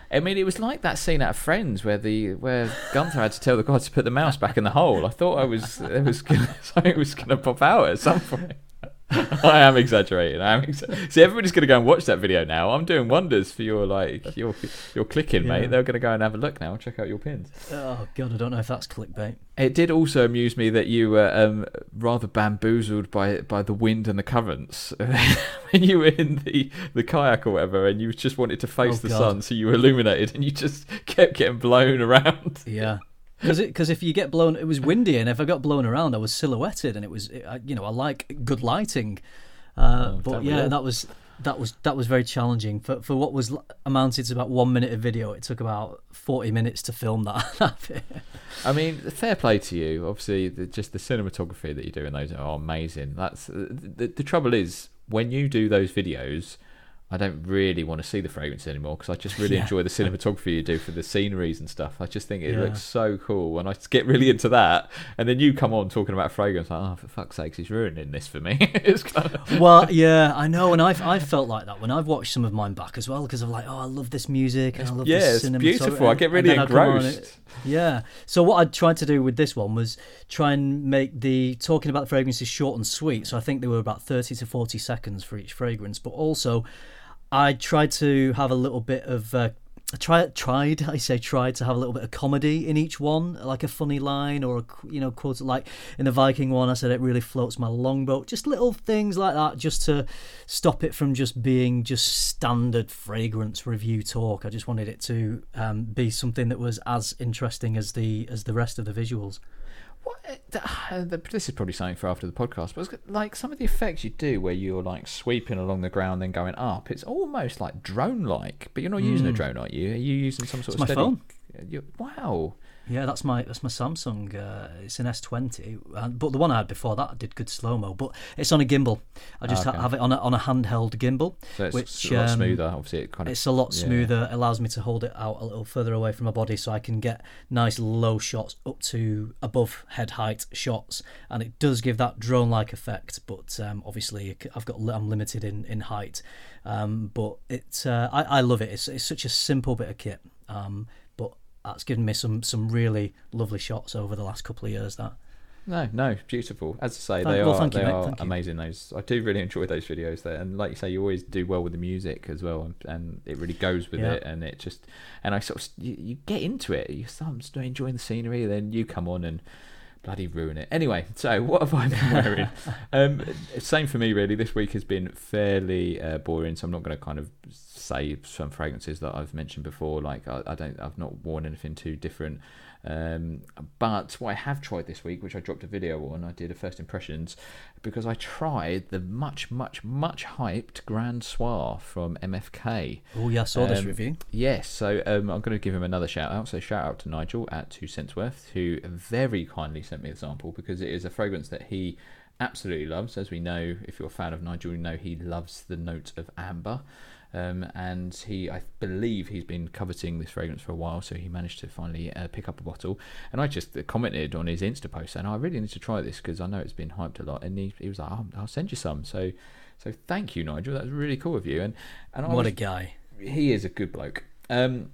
[SPEAKER 2] I mean, it was like that scene out of Friends where the where Gunther had to tell the guy to put the mouse back in the hole. I thought I was it was gonna, something was going to pop out at some point. I am exaggerating. I am. Exa- See, everybody's going to go and watch that video now. I'm doing wonders for your like your your clicking, yeah. mate. They're going to go and have a look now and check out your pins.
[SPEAKER 1] Oh God, I don't know if that's clickbait.
[SPEAKER 2] It did also amuse me that you were um, rather bamboozled by by the wind and the currents when you were in the, the kayak or whatever, and you just wanted to face
[SPEAKER 1] oh,
[SPEAKER 2] the
[SPEAKER 1] God.
[SPEAKER 2] sun, so you were illuminated, and you just kept getting blown around.
[SPEAKER 1] Yeah. Because because if you get blown, it was windy, and if I got blown around, I was silhouetted, and it was, it, I, you know, I like good lighting, uh,
[SPEAKER 2] oh,
[SPEAKER 1] but yeah,
[SPEAKER 2] real.
[SPEAKER 1] that was that was that was very challenging for for what was amounted to about one minute of video. It took about forty minutes to film that.
[SPEAKER 2] I mean, fair play to you. Obviously, the, just the cinematography that you do in those are amazing. That's the, the trouble is when you do those videos. I don't really want to see the fragrance anymore because I just really
[SPEAKER 1] yeah.
[SPEAKER 2] enjoy the cinematography you do for the sceneries and stuff. I just think it
[SPEAKER 1] yeah.
[SPEAKER 2] looks so cool, and I get really into that. And then you come on talking about fragrance, like, oh, for fuck's sake, he's ruining this for me. It's kind of...
[SPEAKER 1] Well, yeah, I know, and I've I've felt like that when I've watched some of mine back as well because I'm like, oh, I love this music and I love
[SPEAKER 2] yeah,
[SPEAKER 1] this
[SPEAKER 2] it's
[SPEAKER 1] cinematography.
[SPEAKER 2] beautiful. I get really engrossed.
[SPEAKER 1] It, yeah. So what I tried to do with this one was try and make the talking about the fragrances short and sweet. So I think they were about thirty to forty seconds for each fragrance, but also. I tried to have a little bit of uh, try tried I say tried to have a little bit of comedy in each one, like a funny line or a you know quote, like in the Viking one I said it really floats my longboat, just little things like that just to stop it from just being just standard fragrance review talk. I just wanted it to um, be something that was as interesting as the as the rest of the visuals.
[SPEAKER 2] This is probably something for after the podcast, but it's like some of the effects you do where you're like sweeping along the ground then going up, it's almost like drone-like, but you're not using mm. a drone, are you? Are you using some sort
[SPEAKER 1] it's
[SPEAKER 2] of
[SPEAKER 1] my
[SPEAKER 2] steady...
[SPEAKER 1] phone.
[SPEAKER 2] You're... Wow.
[SPEAKER 1] Yeah, that's my that's my Samsung. Uh, it's an S twenty, uh, but the one I had before that did good slow mo. But it's on a gimbal. I just okay. have it on a on a handheld gimbal,
[SPEAKER 2] so it's
[SPEAKER 1] which
[SPEAKER 2] a lot
[SPEAKER 1] um,
[SPEAKER 2] smoother. Obviously, it kind of
[SPEAKER 1] it's a lot
[SPEAKER 2] yeah.
[SPEAKER 1] smoother. It allows me to hold it out a little further away from my body, so I can get nice low shots up to above head height shots, and it does give that drone like effect. But um, obviously, I've got I'm limited in in height. Um, but it uh, I I love it. It's it's such a simple bit of kit. Um, but that's given me some some really lovely shots over the last couple of years. That
[SPEAKER 2] no no beautiful, as I say,
[SPEAKER 1] thank,
[SPEAKER 2] they
[SPEAKER 1] well,
[SPEAKER 2] are
[SPEAKER 1] they
[SPEAKER 2] you,
[SPEAKER 1] are
[SPEAKER 2] amazing. Those I do really enjoy those videos there, and like you say, you always do well with the music as well, and, and it really goes with
[SPEAKER 1] yeah.
[SPEAKER 2] it, and it just and I sort of you, you get into it. You start enjoying the scenery, then you come on and bloody ruin it. Anyway, so what have I been wearing? um, same for me really. This week has been fairly uh, boring, so I'm not going to kind of say some fragrances that I've mentioned before. Like I, I don't, I've not worn anything too different. Um, but what I have tried this week, which I dropped a video on, I did a first impressions because I tried the much, much, much hyped Grand Soir from M F K.
[SPEAKER 1] Oh yeah, I saw
[SPEAKER 2] um,
[SPEAKER 1] this review.
[SPEAKER 2] Yes, so um, I'm going to give him another shout out. So shout out to Nigel at Two Cents Worth, who very kindly sent me a sample because it is a fragrance that he absolutely loves. As we know, if you're a fan of Nigel, you know he loves the note of amber. Um, and he, I believe he's been coveting this fragrance for a while, so he managed to finally uh, pick up a bottle. And I just commented on his Insta post saying, oh, I really need to try this because I know it's been hyped a lot. And he, he was like, oh, I'll send you some. So so thank you, Nigel. That was really cool of you. And, and I
[SPEAKER 1] What
[SPEAKER 2] was,
[SPEAKER 1] a guy.
[SPEAKER 2] He is a good bloke. Um,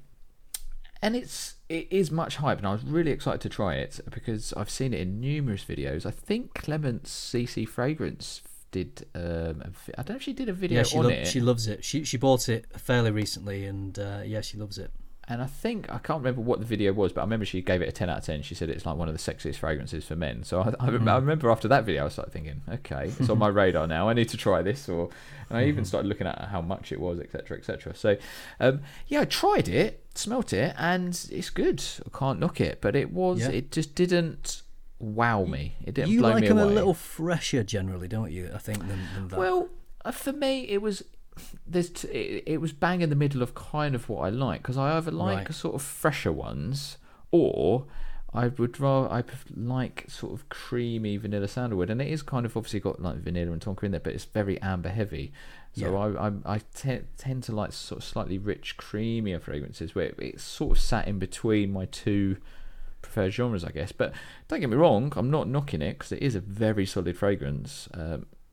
[SPEAKER 2] and it's it is much hype, and I was really excited to try it because I've seen it in numerous videos. I think Clement's C C Fragrance did um I don't know if she did a video
[SPEAKER 1] yeah, she
[SPEAKER 2] on
[SPEAKER 1] lo-
[SPEAKER 2] it.
[SPEAKER 1] She loves it. She she bought it fairly recently, and uh, yeah, she loves it.
[SPEAKER 2] And I think I can't remember what the video was, but I remember she gave it a ten out of ten. She said it's like one of the sexiest fragrances for men. So I, I, mm. I remember after that video, I started thinking, okay, it's on my radar now. I need to try this. Or and I even started looking at how much it was, et cetera, et cetera. So um, yeah, I tried it, smelt it, and it's good. I can't knock it, but it was yeah. it just didn't wow me. It didn't
[SPEAKER 1] you
[SPEAKER 2] blow
[SPEAKER 1] like
[SPEAKER 2] me
[SPEAKER 1] them
[SPEAKER 2] away.
[SPEAKER 1] a little fresher generally, don't you? I think than, than that.
[SPEAKER 2] Well, uh, for me, it was. There's t- it, it was bang in the middle of kind of what I like because I either like
[SPEAKER 1] right.
[SPEAKER 2] a sort of fresher ones or I would rather I like sort of creamy vanilla sandalwood, and it is kind of obviously got like vanilla and tonka in there, but it's very amber heavy. So yeah. I I, I te- tend to like sort of slightly rich, creamier fragrances where it's sort of sat in between my two preferred genres, I guess. But don't get me wrong, I'm not knocking it because it is a very solid fragrance. Um,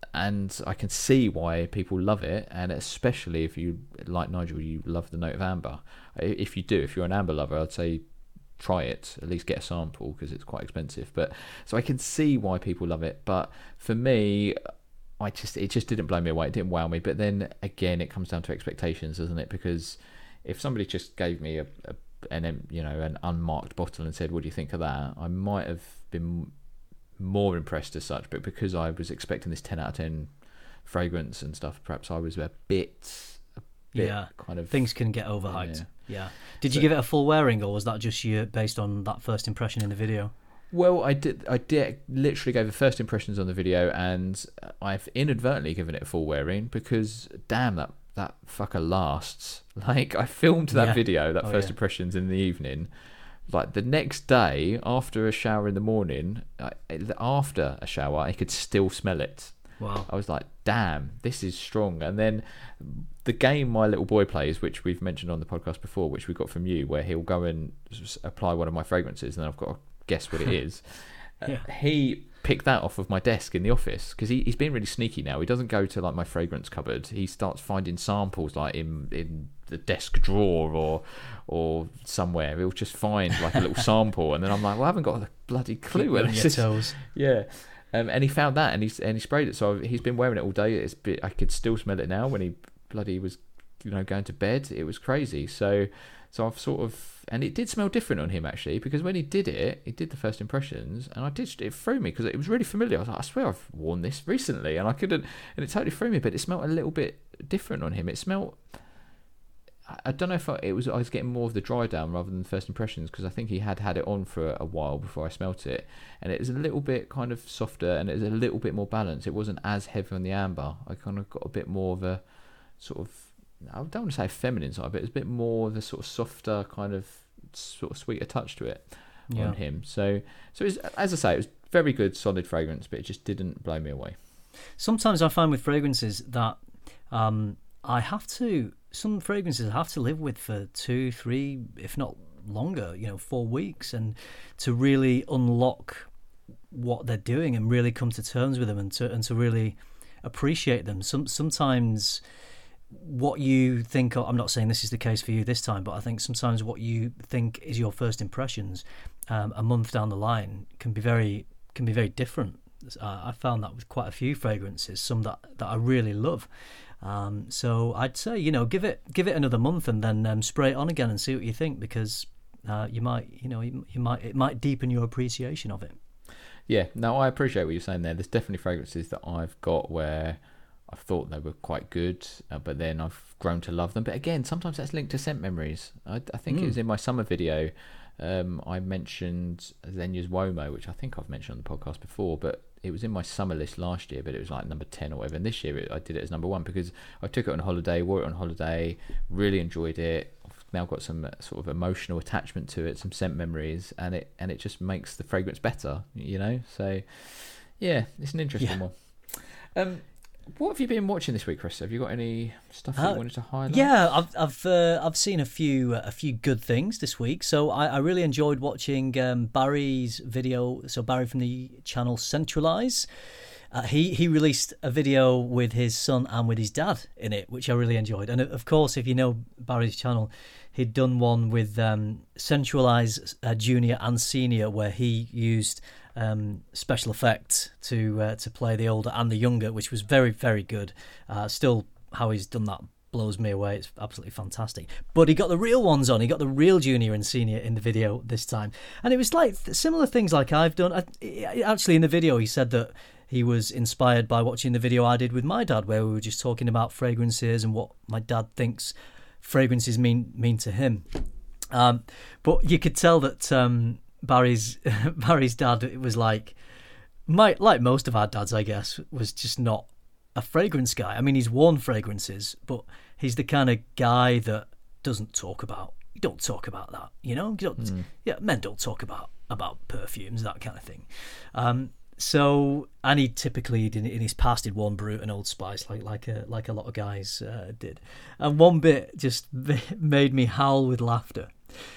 [SPEAKER 2] and I can see why people love it, and especially if you, like Nigel, you love the note of amber. If you do, if you're an amber lover, I'd say try it, at least get a sample, because it's quite expensive. But so I can see why people love it, but for me, I just it just didn't blow me away, it didn't wow me. But then again, it comes down to expectations, doesn't it? Because if somebody just gave me a, a an you know an unmarked bottle and said, what do you think of that, I might have been more impressed as such. But because I was expecting this ten out of ten fragrance and stuff, perhaps I was a bit a bit
[SPEAKER 1] yeah
[SPEAKER 2] kind of
[SPEAKER 1] things can get overhyped. yeah, yeah. Did
[SPEAKER 2] so,
[SPEAKER 1] you give it a full wearing, or was that just you based on that first impression in the video?
[SPEAKER 2] Well, I did. I did literally gave the first impressions on the video, and I've inadvertently given it a full wearing because, damn, that that fucker lasts. Like, I filmed that
[SPEAKER 1] yeah.
[SPEAKER 2] video, that
[SPEAKER 1] oh,
[SPEAKER 2] first
[SPEAKER 1] yeah.
[SPEAKER 2] impressions in the evening. Like the next day, after a shower in the morning, I, after a shower, I could still smell it.
[SPEAKER 1] Wow.
[SPEAKER 2] I was like, damn, this is strong. And then the game my little boy plays, which we've mentioned on the podcast before, which we got from you, where he'll go and apply one of my fragrances, and then I've got to guess what it is.
[SPEAKER 1] yeah.
[SPEAKER 2] uh, he picked that off of my desk in the office, because he, he's been really sneaky now. He doesn't go to like my fragrance cupboard. He starts finding samples like in in the desk drawer or or somewhere. He'll just find like a little sample, and then I'm like, well, I haven't got a bloody clue where this is.
[SPEAKER 1] Toes.
[SPEAKER 2] Yeah. Um, and he found that, and he and he sprayed it. So he's been wearing it all day. It's bit, I could still smell it now. When he bloody was, you know, going to bed, it was crazy. So, so I've sort of, and it did smell different on him actually, because when he did it, he did the first impressions, and I did it threw me because it was really familiar. I was like, I swear I've worn this recently, and I couldn't, and it totally threw me. But it smelled a little bit different on him. It smelled. I don't know if I, it was I was getting more of the dry down rather than the first impressions, because I think he had had it on for a while before I smelt it, and it was a little bit kind of softer, and it was a little bit more balanced. It wasn't as heavy on the amber. I kind of got a bit more of a sort of, I don't want to say feminine side, but it's a bit more of a sort of softer kind of sort of sweeter touch to it yeah. on him. So so it was, as I say, it was very good, solid fragrance, but it just didn't blow me away.
[SPEAKER 1] Sometimes I find with fragrances that um, I have to. Some fragrances I have to live with for two, three, if not longer, you know, four weeks, and to really unlock what they're doing and really come to terms with them, and to and to really appreciate them. Some sometimes what you think of, I'm not saying this is the case for you this time, but I think sometimes what you think is your first impressions um, a month down the line can be very can be very different. Uh, I found that with quite a few fragrances, some that, that I really love. Um, so I'd say, you know, give it give it another month, and then um, spray it on again and see what you think, because uh, you might, you know, you, you might it might deepen your appreciation of it.
[SPEAKER 2] Yeah, no, I appreciate what you're saying there. There's definitely fragrances that I've got where I thought they were quite good, uh, but then I've grown to love them. But again, sometimes that's linked to scent memories. I, I think mm. it was in my summer video. Um, I mentioned Zegna's Uomo, which I think I've mentioned on the podcast before, but it was in my summer list last year, but it was like number ten or whatever. And this year it, I did it as number one because I took it on holiday, wore it on holiday, really enjoyed it. I've now got some sort of emotional attachment to it, some scent memories, and it and it just makes the fragrance better, you know? So, yeah, it's an interesting
[SPEAKER 1] yeah.
[SPEAKER 2] one. Um, what have you been watching this week, Chris? Have you got any stuff that uh, you wanted to highlight?
[SPEAKER 1] Yeah, I've I've uh, I've seen a few uh, a few good things this week. So I, I really enjoyed watching um, Barry's video. So Barry from the channel Centralize, uh, he he released a video with his son and with his dad in it, which I really enjoyed. And of course, if you know Barry's channel, he'd done one with um, Centralize uh, Junior and Senior, where he used um, special effects to uh, to play the older and the younger, which was very, very good. Uh, still, how he's done that blows me away. It's absolutely fantastic. But he got the real ones on. He got the real Junior and Senior in the video this time. And it was like similar things like I've done. I, actually, in the video, he said that he was inspired by watching the video I did with my dad, where we were just talking about fragrances and what my dad thinks fragrances mean mean to him. Um, but you could tell that um, Barry's Barry's dad, it was like, my, like most of our dads, I guess, was just not a fragrance guy. I mean, he's worn fragrances, but he's the kind of guy that doesn't talk about. You don't talk about that, you know. You don't. Mm. Yeah, men don't talk about about perfumes, that kind of thing. Um, So, and he typically in, in his past he'd worn Brut and Old Spice, like like a like a lot of guys uh, did. And one bit just made me howl with laughter.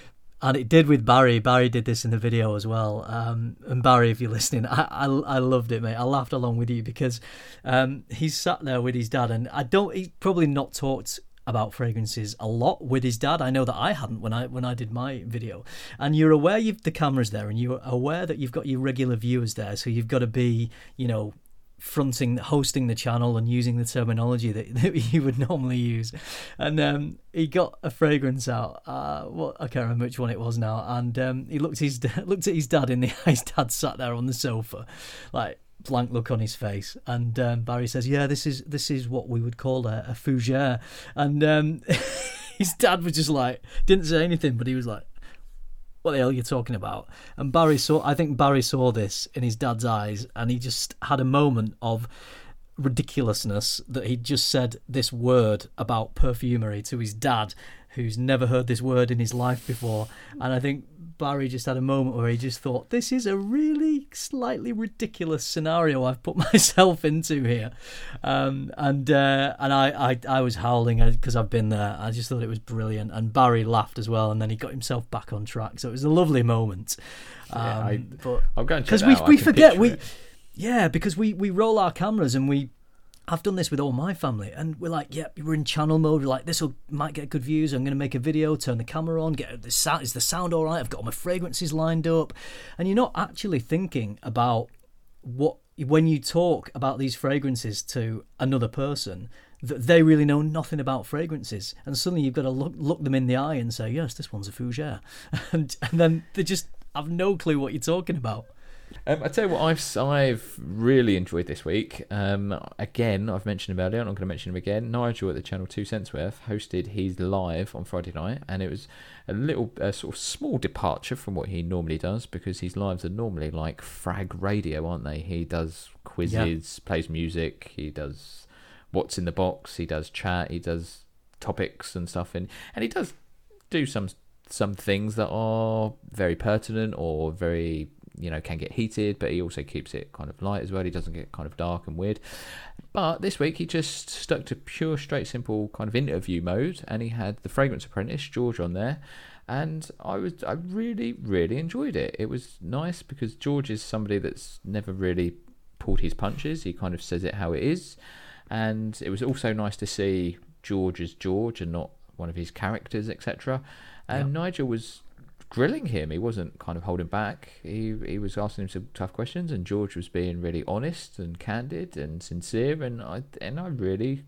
[SPEAKER 1] And it did with Barry. Barry did this in the video as well. Um, and Barry, if you're listening, I, I I loved it, mate. I laughed along with you because um, he's sat there with his dad, and I don't. He's probably not talked about fragrances a lot with his dad. I know that I hadn't when I when I did my video. And you're aware you've the camera's there, and you're aware that you've got your regular viewers there, so you've got to be, you know, fronting, hosting the channel and using the terminology that, that you would normally use. And um, he got a fragrance out. Uh, what I can't remember which one it was now. And um, he looked his looked at his dad in the eye. His dad sat there on the sofa, like blank look on his face. And um, Barry says, "Yeah, this is this is what we would call a, a fougere." And um, his dad was just like, didn't say anything, but he was like, "What the hell are you talking about?" And Barry saw, I think Barry saw this in his dad's eyes, and he just had a moment of ridiculousness that he'd just said this word about perfumery to his dad, who's never heard this word in his life before. And I think Barry just had a moment where he just thought, this is a really slightly ridiculous scenario I've put myself into here. Um, and uh, and I, I, I was howling because I've been there. I just thought it was brilliant. And Barry laughed as well, and then he got himself back on track. So it was a lovely moment. Um,
[SPEAKER 2] yeah, I,
[SPEAKER 1] but
[SPEAKER 2] I'm going to
[SPEAKER 1] because we, we forget, we, yeah, because we, we roll our cameras and we, I've done this with all my family, and we're like, yeah, we're in channel mode. We're like, this will might get good views. I'm going to make a video, turn the camera on, get the sound. Is the sound all right? I've got all my fragrances lined up, and you're not actually thinking about what when you talk about these fragrances to another person, that they really know nothing about fragrances, and suddenly you've got to look look them in the eye and say, yes, this one's a fougere, and and then they just have no clue what you're talking about.
[SPEAKER 2] Um, I tell you what, I've I've really enjoyed this week. Um, again, I've mentioned him earlier. I'm not going to mention him again. Nigel at the channel Two Cents Worth hosted his live on Friday night, and it was a little uh, sort of small departure from what he normally does, because his lives are normally like frag radio, aren't they? He does quizzes, yeah. plays music, he does what's in the box, he does chat, he does topics and stuff, and and he does do some some things that are very pertinent or very, you know, can get heated, but he also keeps it kind of light as well. He doesn't get kind of dark and weird. But this week he just stuck to pure, straight, simple kind of interview mode, and he had the Fragrance Apprentice, George, on there, and I was I really, really enjoyed it. It was nice because George is somebody that's never really pulled his punches. He kind of says it how it is, and it was also nice to see George as George and not one of his characters, et cetera. And yep. Nigel was grilling him. He wasn't kind of holding back. He he was asking him some tough questions, and George was being really honest and candid and sincere, and I and I really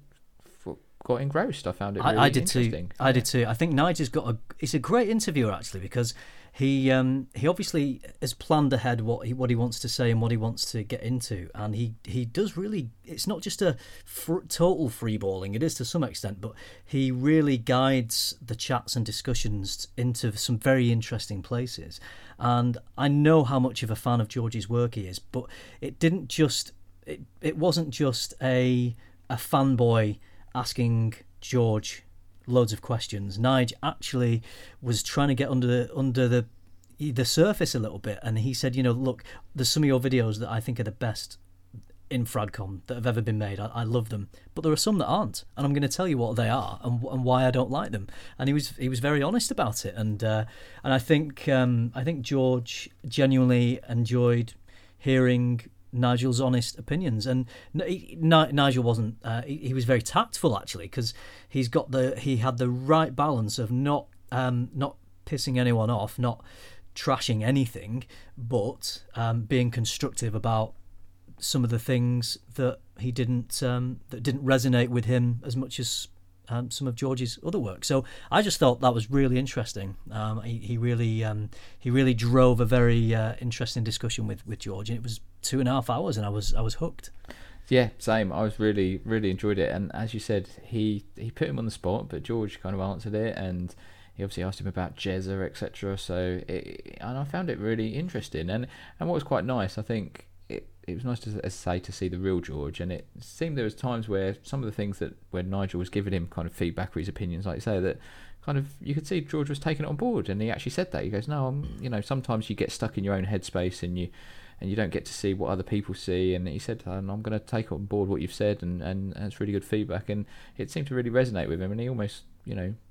[SPEAKER 2] got engrossed. I found it really
[SPEAKER 1] I, I did
[SPEAKER 2] interesting.
[SPEAKER 1] too. I yeah. did too. I think Nigel's got a. He's a great interviewer actually, because he um he obviously has planned ahead what he what he wants to say and what he wants to get into, and he he does really. It's not just a fr- total freeballing. It is to some extent, but he really guides the chats and discussions into some very interesting places. And I know how much of a fan of George's work he is, but it didn't just. It it wasn't just a a fanboy asking George loads of questions. Nige actually was trying to get under the, under the the surface a little bit, and he said, you know, look, there's some of your videos that I think are the best in Fradcom that have ever been made. I, I love them, but there are some that aren't, and I'm going to tell you what they are and, and why I don't like them. And he was he was very honest about it, and uh, and I think um, I think George genuinely enjoyed hearing Nigel's honest opinions, and he, Nigel wasn't. Uh, he, he was very tactful actually, because he's got the he had the right balance of not um, not pissing anyone off, not trashing anything, but um, being constructive about some of the things that he didn't um, that didn't resonate with him as much as um, some of George's other work. So I just thought that was really interesting. Um, he, he really um, he really drove a very uh, interesting discussion with, with George, and it was two and a half hours, and I was I was hooked.
[SPEAKER 2] Yeah, same. I was really really enjoyed it, and as you said, he he put him on the spot, but George kind of answered it, and he obviously asked him about Jezza, et cetera. So it, and I found it really interesting, and and what was quite nice, I think. It, it was nice to as say to see the real George, and it seemed there was times where some of the things that when Nigel was giving him kind of feedback or his opinions, like you say, that kind of you could see George was taking it on board, and he actually said that. He goes, no, I'm, you know, sometimes you get stuck in your own headspace and you and you don't get to see what other people see, and he said, I'm going to take on board what you've said, and, and, and it's really good feedback, and it seemed to really resonate with him, and he almost, you know,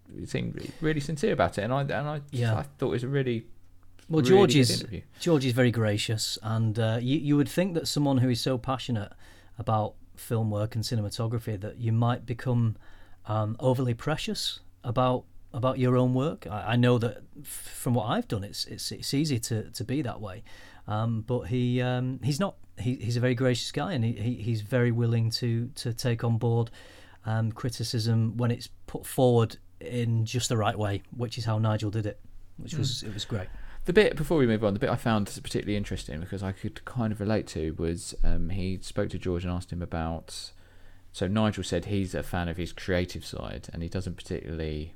[SPEAKER 2] he seemed really sincere about it, and I and I,
[SPEAKER 1] Yeah.
[SPEAKER 2] I thought it was a really
[SPEAKER 1] Well,
[SPEAKER 2] really
[SPEAKER 1] George
[SPEAKER 2] good
[SPEAKER 1] is
[SPEAKER 2] interview.
[SPEAKER 1] George is very gracious, and uh, you you would think that someone who is so passionate about film work and cinematography that you might become um, overly precious about about your own work. I, I know that f- from what I've done, it's it's it's easy to, to be that way, um, but he um, he's not. He, he's a very gracious guy, and he, he he's very willing to to take on board um, criticism when it's put forward in just the right way, which is how Nigel did it, which was it was great.
[SPEAKER 2] The bit, before we move on, the bit I found particularly interesting because I could kind of relate to was um, he spoke to George and asked him about. So Nigel said he's a fan of his creative side and he doesn't particularly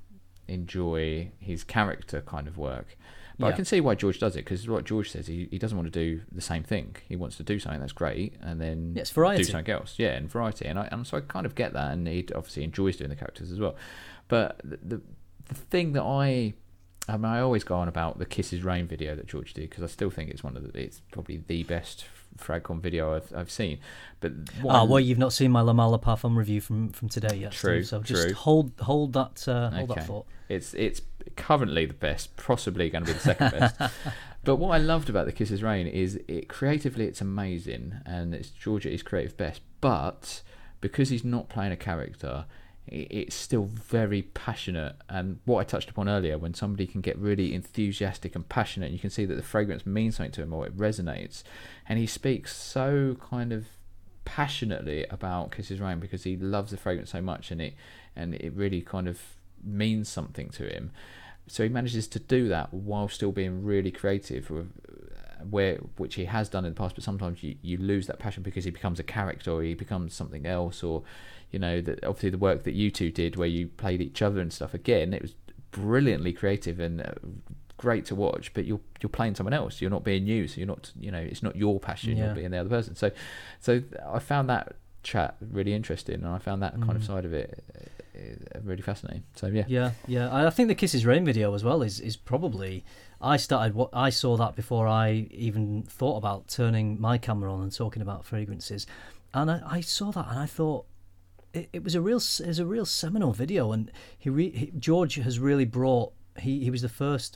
[SPEAKER 2] enjoy his character kind of work. But
[SPEAKER 1] Yeah.
[SPEAKER 2] I can see why George does it, because what George says, he, he doesn't want to do the same thing. He wants to do something that's great and then
[SPEAKER 1] Yeah, it's variety.
[SPEAKER 2] do something else. Yeah, and variety. And I and so I kind of get that, and he obviously enjoys doing the characters as well. But the the, the thing that I I mean, I always go on about the Kisses Rain video that George did because I still think it's one of the, it's probably the best Fragcon video I've I've seen. But what
[SPEAKER 1] Ah,
[SPEAKER 2] I-
[SPEAKER 1] well, you've not seen my La Mala Parfum review from, from today yet.
[SPEAKER 2] True,
[SPEAKER 1] Steve, so just
[SPEAKER 2] true.
[SPEAKER 1] hold hold that uh, hold
[SPEAKER 2] Okay.
[SPEAKER 1] that thought.
[SPEAKER 2] It's it's currently the best, possibly going to be the second best. But what I loved about the Kisses Rain is it creatively it's amazing, and it's George at his creative best. But because he's not playing a character, i- it's still very passionate. And what I touched upon earlier, when somebody can get really enthusiastic and passionate, and you can see that the fragrance means something to him or it resonates, and he speaks so kind of passionately about Kisses Rain because he loves the fragrance so much, and it and it really kind of means something to him. So he manages to do that while still being really creative, with- where which he has done in the past. But sometimes you, you lose that passion because he becomes a character, or he becomes something else, or you know, that obviously the work that you two did where you played each other and stuff. Again, it was brilliantly creative and uh, great to watch. But you're you're playing someone else. You're not being you. So you're not, you know, it's not your passion.
[SPEAKER 1] Yeah.
[SPEAKER 2] You're being the other person. So so I found that chat really interesting, and I found that kind of
[SPEAKER 1] Mm.
[SPEAKER 2] side of it uh, really fascinating. So yeah.
[SPEAKER 1] Yeah, yeah. I I think the Kisses Rain video as well is, is probably. I started. What I saw that before I even thought about turning my camera on and talking about fragrances, and I, I saw that and I thought it, it was a real it was a real seminal video, and he, re, he George has really brought. He he was the first,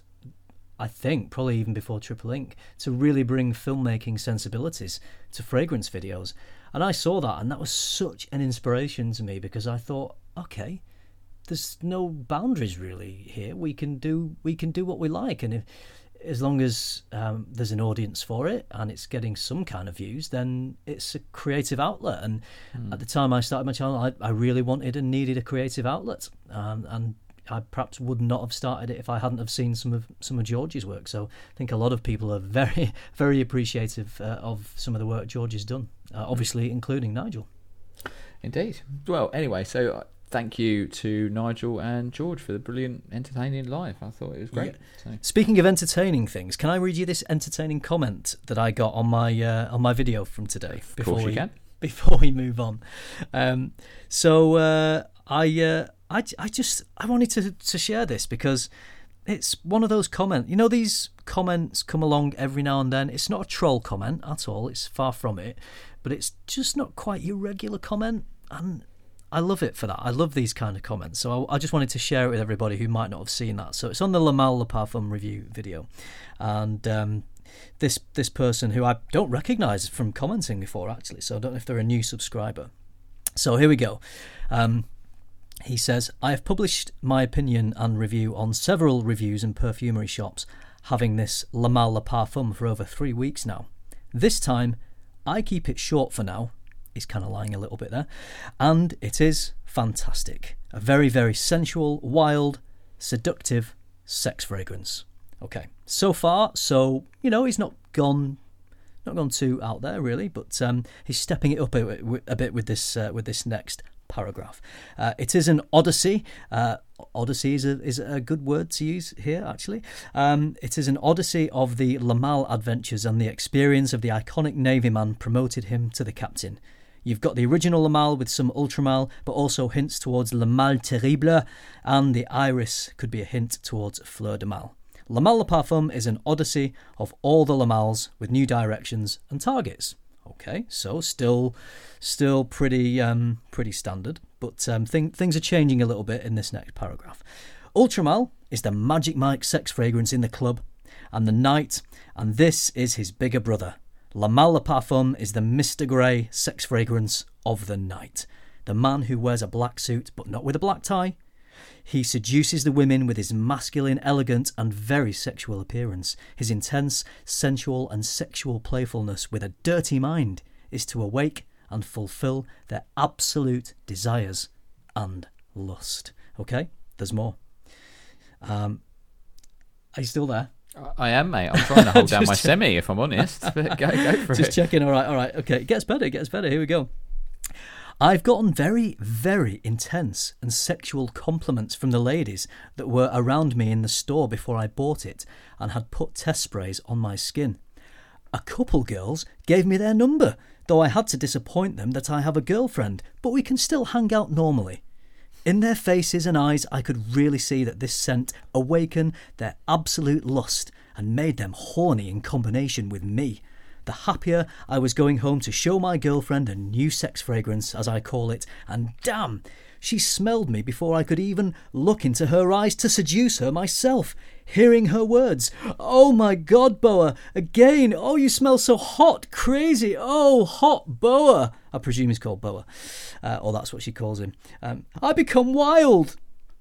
[SPEAKER 1] I think, probably even before Triple Ink, to really bring filmmaking sensibilities to fragrance videos. And I saw that, and that was such an inspiration to me because I thought, okay, there's no boundaries really here. We can do we can do what we like, and if, as long as um, there's an audience for it and it's getting some kind of views, then it's a creative outlet. And
[SPEAKER 2] Mm.
[SPEAKER 1] at the time I started my channel, I, I really wanted and needed a creative outlet, um, and I perhaps would not have started it if I hadn't have seen some of some of George's work. So I think a lot of people are very very appreciative uh, of some of the work George has done, uh, obviously including Nigel.
[SPEAKER 2] Indeed. Well, anyway, so uh, thank you to Nigel and George for the brilliant, entertaining live. I thought it was great. So,
[SPEAKER 1] Speaking of entertaining things, can I read you this entertaining comment that I got on my uh, on my video from today?
[SPEAKER 2] of course you
[SPEAKER 1] we,
[SPEAKER 2] can.
[SPEAKER 1] Before we move on, um, so uh, I, uh, I I just I wanted to to share this because it's one of those comments. You know, these comments come along every now and then. It's not a troll comment at all. It's far from it, but it's just not quite your regular comment, and I love it for that. I love these kind of comments. So I, I just wanted to share it with everybody who might not have seen that. So it's on the La Mal Le Parfum review video. And um, this this person who I don't recognise from commenting before, actually. So I don't know if they're a new subscriber. So here we go. Um, he says, I have published my opinion and review on several reviews and perfumery shops having this La Mal Le Parfum for over three weeks now. This time, I keep it short for now. He's kind of lying a little bit there. And it is fantastic. A very, very sensual, wild, seductive sex fragrance. Okay, so far, so, you know, he's not gone not gone too out there, really, but um, he's stepping it up a, a bit with this uh, with this next paragraph. Uh, it is an odyssey. Uh, odyssey is a, is a good word to use here, actually. Um, it is an odyssey of the La Mal adventures and the experience of the iconic Navy man promoted him to the captain. You've got the original La Mal with some Ultramal, but also hints towards Le Mal Terrible, and the iris could be a hint towards Fleur de Mal. La Mal Le Parfum is an odyssey of all the La Mals with new directions and targets. Okay, so still, still pretty, um, pretty standard, but um, th- things are changing a little bit in this next paragraph. Ultramal is the Magic Mike sex fragrance in the club and the night, and this is his bigger brother. La Mal Le Parfum is the Mister Grey sex fragrance of the night. The man who wears a black suit but not with a black tie. He seduces the women with his masculine, elegant and very sexual appearance. His intense, sensual and sexual playfulness with a dirty mind is to awake and fulfill their absolute desires and lust. Okay, there's more. Um, are you still there?
[SPEAKER 2] I am, mate. I'm trying to hold down my
[SPEAKER 1] Just-
[SPEAKER 2] semi, if I'm honest. But go, go for
[SPEAKER 1] Just
[SPEAKER 2] it.
[SPEAKER 1] checking. All right, all right. Okay, it gets better, it gets better. Here we go. I've gotten very, very intense and sexual compliments from the ladies that were around me in the store before I bought it and had put test sprays on my skin. A couple girls gave me their number, though I had to disappoint them that I have a girlfriend, but we can still hang out normally. In their faces and eyes, I could really see that this scent awakened their absolute lust and made them horny in combination with me. The happier I was going home to show my girlfriend a new sex fragrance, as I call it, and damn, she smelled me before I could even look into her eyes to seduce her myself. Hearing her words, "Oh my God, Boa, again, oh you smell so hot, crazy, oh hot Boa," I presume he's called Boa, uh, or that's what she calls him, um, I become wild.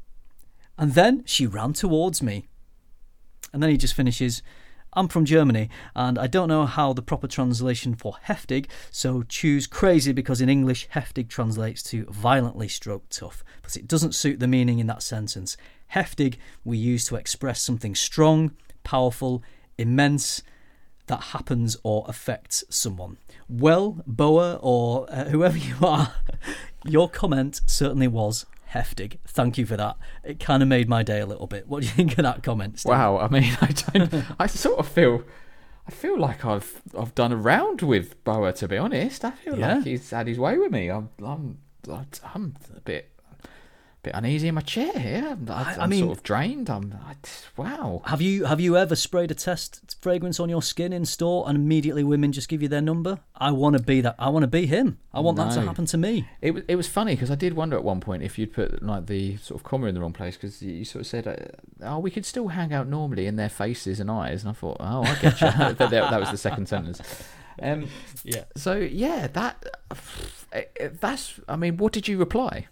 [SPEAKER 1] And then she ran towards me. And then he just finishes, "I'm from Germany, and I don't know how the proper translation for heftig, so choose crazy because in English heftig translates to violently stroke tough, but it doesn't suit the meaning in that sentence. Heftig we use to express something strong, powerful, immense, that happens or affects someone." Well, Boa, or uh, whoever you are, your comment certainly was heftig. Thank you for that. It kind of made my day a little bit. What do you think of that comment, Steve?
[SPEAKER 2] Wow, I mean, I don't. I sort of feel, I feel like I've I've done a round with Boa. To be honest, I feel
[SPEAKER 1] Yeah.
[SPEAKER 2] like he's had his way with me. I'm I'm I'm a bit bit uneasy in my chair here. I,
[SPEAKER 1] I-
[SPEAKER 2] I'm
[SPEAKER 1] I mean-
[SPEAKER 2] sort of drained. I'm I, wow.
[SPEAKER 1] Have you have you ever sprayed a test fragrance on your skin in store and immediately women just give you their number? I want to be that. I want to be him. I want that to
[SPEAKER 2] No.
[SPEAKER 1] happen to me.
[SPEAKER 2] It was it was funny because I did wonder at one point if you'd put like the sort of comma in the wrong place because you sort of said, uh, "Oh, we could still hang out normally in their faces and eyes," and I thought, "Oh, I get you." that, that that was the second sentence. Um,
[SPEAKER 1] Yeah.
[SPEAKER 2] So yeah, that that's. I mean, what did you reply?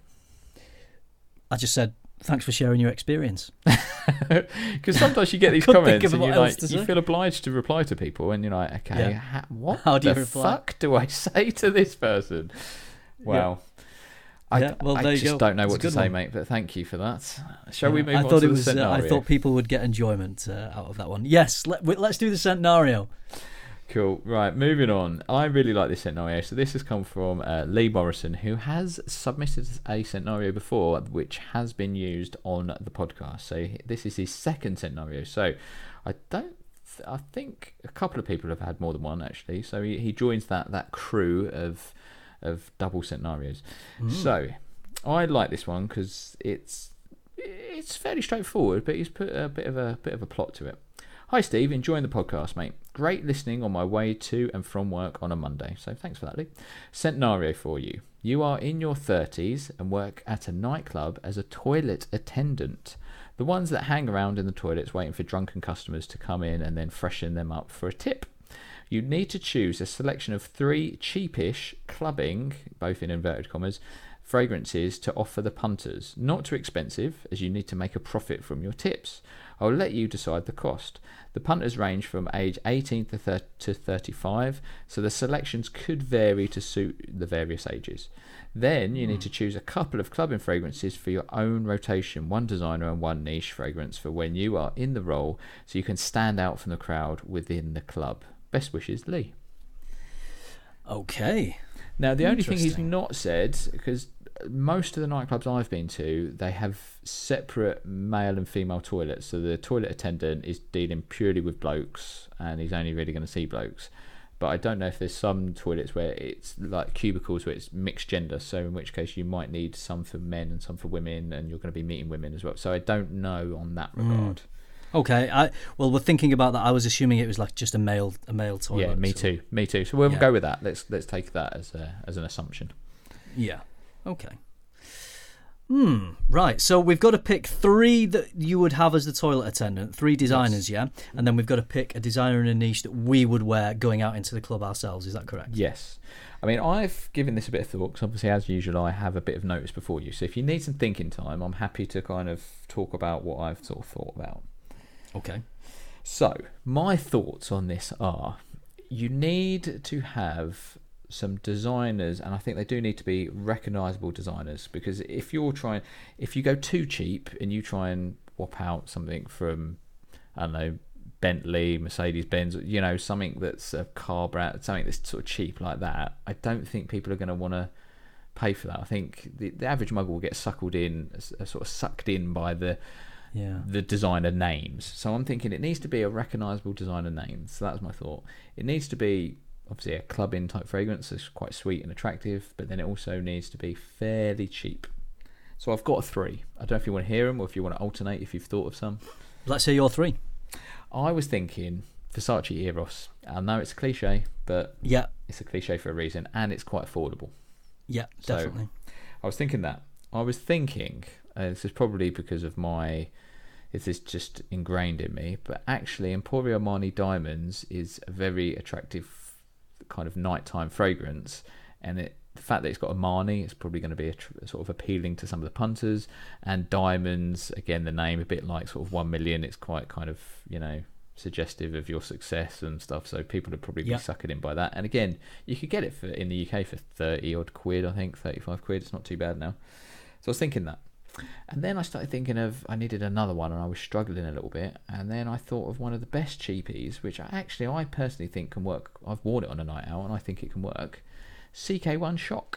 [SPEAKER 1] I just said, "Thanks for sharing your experience."
[SPEAKER 2] Because sometimes you get these
[SPEAKER 1] Couldn't think
[SPEAKER 2] comments
[SPEAKER 1] of
[SPEAKER 2] and
[SPEAKER 1] what
[SPEAKER 2] you
[SPEAKER 1] else
[SPEAKER 2] like
[SPEAKER 1] to
[SPEAKER 2] you
[SPEAKER 1] say.
[SPEAKER 2] feel obliged to reply to people, and you're like, okay,
[SPEAKER 1] Yeah.
[SPEAKER 2] ha- what
[SPEAKER 1] How do you
[SPEAKER 2] the
[SPEAKER 1] reply?
[SPEAKER 2] fuck do I say to this person? Wow. I,
[SPEAKER 1] Yeah, well,
[SPEAKER 2] I
[SPEAKER 1] there you
[SPEAKER 2] just
[SPEAKER 1] go.
[SPEAKER 2] don't know
[SPEAKER 1] It's a
[SPEAKER 2] what to
[SPEAKER 1] good
[SPEAKER 2] say,
[SPEAKER 1] one.
[SPEAKER 2] mate. But thank you for that. Shall we
[SPEAKER 1] Yeah,
[SPEAKER 2] move
[SPEAKER 1] I
[SPEAKER 2] on
[SPEAKER 1] thought
[SPEAKER 2] to
[SPEAKER 1] it
[SPEAKER 2] the
[SPEAKER 1] was. Uh,
[SPEAKER 2] scenario?
[SPEAKER 1] I thought people would get enjoyment uh, out of that one. Yes, let, we- let's do the scenario.
[SPEAKER 2] Cool. Right, moving on. I really like this scenario. So this has come from uh, Lee Morrison, who has submitted a scenario before, which has been used on the podcast. So this is his second scenario. So I don't. Th- I think a couple of people have had more than one actually. So he, he joins that that crew of of double scenarios. So I like this one because it's it's fairly straightforward, but he's put a bit of a bit of a plot to it. Hi Steve, enjoying the podcast, mate. Great listening on my way to and from work on a Monday. So thanks for that, Lee. Scenario for you. You are in your thirties and work at a nightclub as a toilet attendant. The ones that hang around in the toilets waiting for drunken customers to come in and then freshen them up for a tip. You need to choose a selection of three cheapish, clubbing, both in inverted commas, fragrances to offer the punters. Not too expensive, as you need to make a profit from your tips. I'll let you decide the cost. The punters range from age eighteen to thirty-five, so the selections could vary to suit the various ages. Then you need to choose a couple of clubbing fragrances for your own rotation, one designer and one niche fragrance for when you are in the role, so you can stand out from the crowd within the club. Best wishes, Lee.
[SPEAKER 1] Okay.
[SPEAKER 2] Now, the only thing he's
[SPEAKER 1] Interesting.
[SPEAKER 2] not said, because most of the nightclubs I've been to, they have separate male and female toilets. So the toilet attendant is dealing purely with blokes, and he's only really going to see blokes. But I don't know if there's some toilets where it's like cubicles where it's mixed gender. So in which case you might need some for men and some for women, and you're going to be meeting women as well. So I don't know on that regard.
[SPEAKER 1] Okay. I well, we're thinking about that. I was assuming it was like just a male, a male toilet.
[SPEAKER 2] Yeah, me
[SPEAKER 1] so-
[SPEAKER 2] too. Me too. So we'll
[SPEAKER 1] Yeah.
[SPEAKER 2] go with that. Let's let's take that as a as an assumption.
[SPEAKER 1] Yeah. Okay. Hmm. Right. So we've got to pick three that you would have as the toilet attendant. Three designers, yes. Yeah. And then we've got to pick a designer in a niche that we would wear going out into the club ourselves. Is that correct?
[SPEAKER 2] Yes. I mean, I've given this a bit of thought because obviously, as usual, I have a bit of notice before you. So if you need some thinking time, I'm happy to kind of talk about what I've sort of thought about.
[SPEAKER 1] Okay.
[SPEAKER 2] So my thoughts on this are: you need to have some designers, and I think they do need to be recognisable designers, because if you're trying, if you go too cheap and you try and whop out something from, I don't know, Bentley, Mercedes-Benz, you know, something that's a car brand, something that's sort of cheap like that, I don't think people are going to want to pay for that. I think the, the average muggle will get suckled in, uh, sort of sucked in by the
[SPEAKER 1] yeah.
[SPEAKER 2] the designer names. So I'm thinking it needs to be a recognisable designer name. So that's my thought. It needs to be obviously a club-in type fragrance that's quite sweet and attractive, but then it also needs to be fairly cheap. So I've got three. I don't know if you want to hear them or if you want to alternate, if you've thought of some.
[SPEAKER 1] Let's hear your three.
[SPEAKER 2] I was thinking Versace Eros. I know it's a cliche, but
[SPEAKER 1] yeah,
[SPEAKER 2] it's a cliche for a reason, and it's quite affordable.
[SPEAKER 1] Yeah, definitely.
[SPEAKER 2] So I was thinking that. I was thinking, uh, this is probably because of my, this is just ingrained in me, but actually Emporio Armani Diamonds is a very attractive kind of nighttime fragrance, and it, the fact that it's got Armani, it's probably going to be a tr- sort of appealing to some of the punters. And diamonds, again, the name a bit like sort of one million, it's quite kind of, you know, suggestive of your success and stuff, so people would probably
[SPEAKER 1] yep.
[SPEAKER 2] be suckered in by that. And again, you could get it for in the U K for thirty odd quid, I think thirty-five quid. It's not too bad now. So I was thinking that, and then I started thinking of I needed another one, and I was struggling a little bit. And then I thought of one of the best cheapies, which I actually I personally think can work. I've worn it on a night out, and I think it can work. C K one Shock.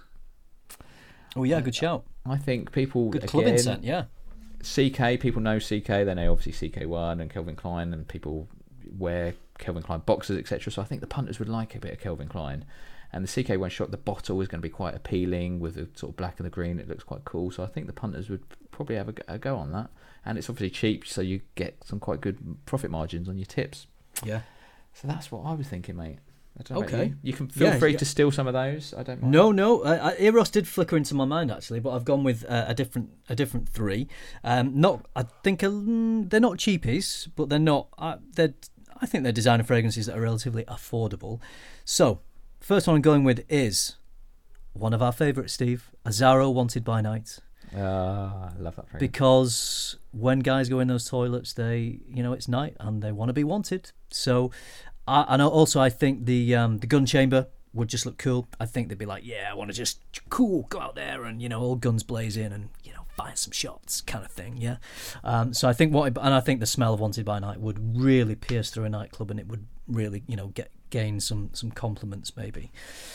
[SPEAKER 1] Oh yeah, good shout.
[SPEAKER 2] I think people
[SPEAKER 1] good
[SPEAKER 2] again,
[SPEAKER 1] clubbing scent, yeah.
[SPEAKER 2] C K, people know C K, they know obviously C K one and Calvin Klein, and people wear Calvin Klein boxes, et cetera. So I think the punters would like a bit of Calvin Klein. And the C K one Shot, the bottle is going to be quite appealing with the sort of black and the green. It looks quite cool. So I think the punters would probably have a, a go on that. And it's obviously cheap, so you get some quite good profit margins on your tips.
[SPEAKER 1] Yeah.
[SPEAKER 2] So that's what I was thinking, mate. I don't know
[SPEAKER 1] okay.
[SPEAKER 2] about you. You can feel
[SPEAKER 1] yeah,
[SPEAKER 2] free
[SPEAKER 1] yeah.
[SPEAKER 2] to steal some of those. I don't mind.
[SPEAKER 1] No, no. Uh, Eros did flicker into my mind actually, but I've gone with uh, a different, a different three. Um, not, I think uh, they're not cheapies, but they're not. Uh, they're, I think they're designer fragrances that are relatively affordable. So, first one I'm going with is one of our favourites, Steve, Azzaro Wanted by Night.
[SPEAKER 2] Uh, I love that fragrance.
[SPEAKER 1] Because when guys go in those toilets, they, you know, it's night and they want to be wanted. So, I, and also I think the um, the gun chamber would just look cool. I think they'd be like, yeah, I want to just cool go out there and, you know, all guns blazing and, you know, fire some shots kind of thing. Yeah. Um, so I think what, and I think the smell of Wanted by Night would really pierce through a nightclub, and it would really, you know, get gain some some compliments maybe.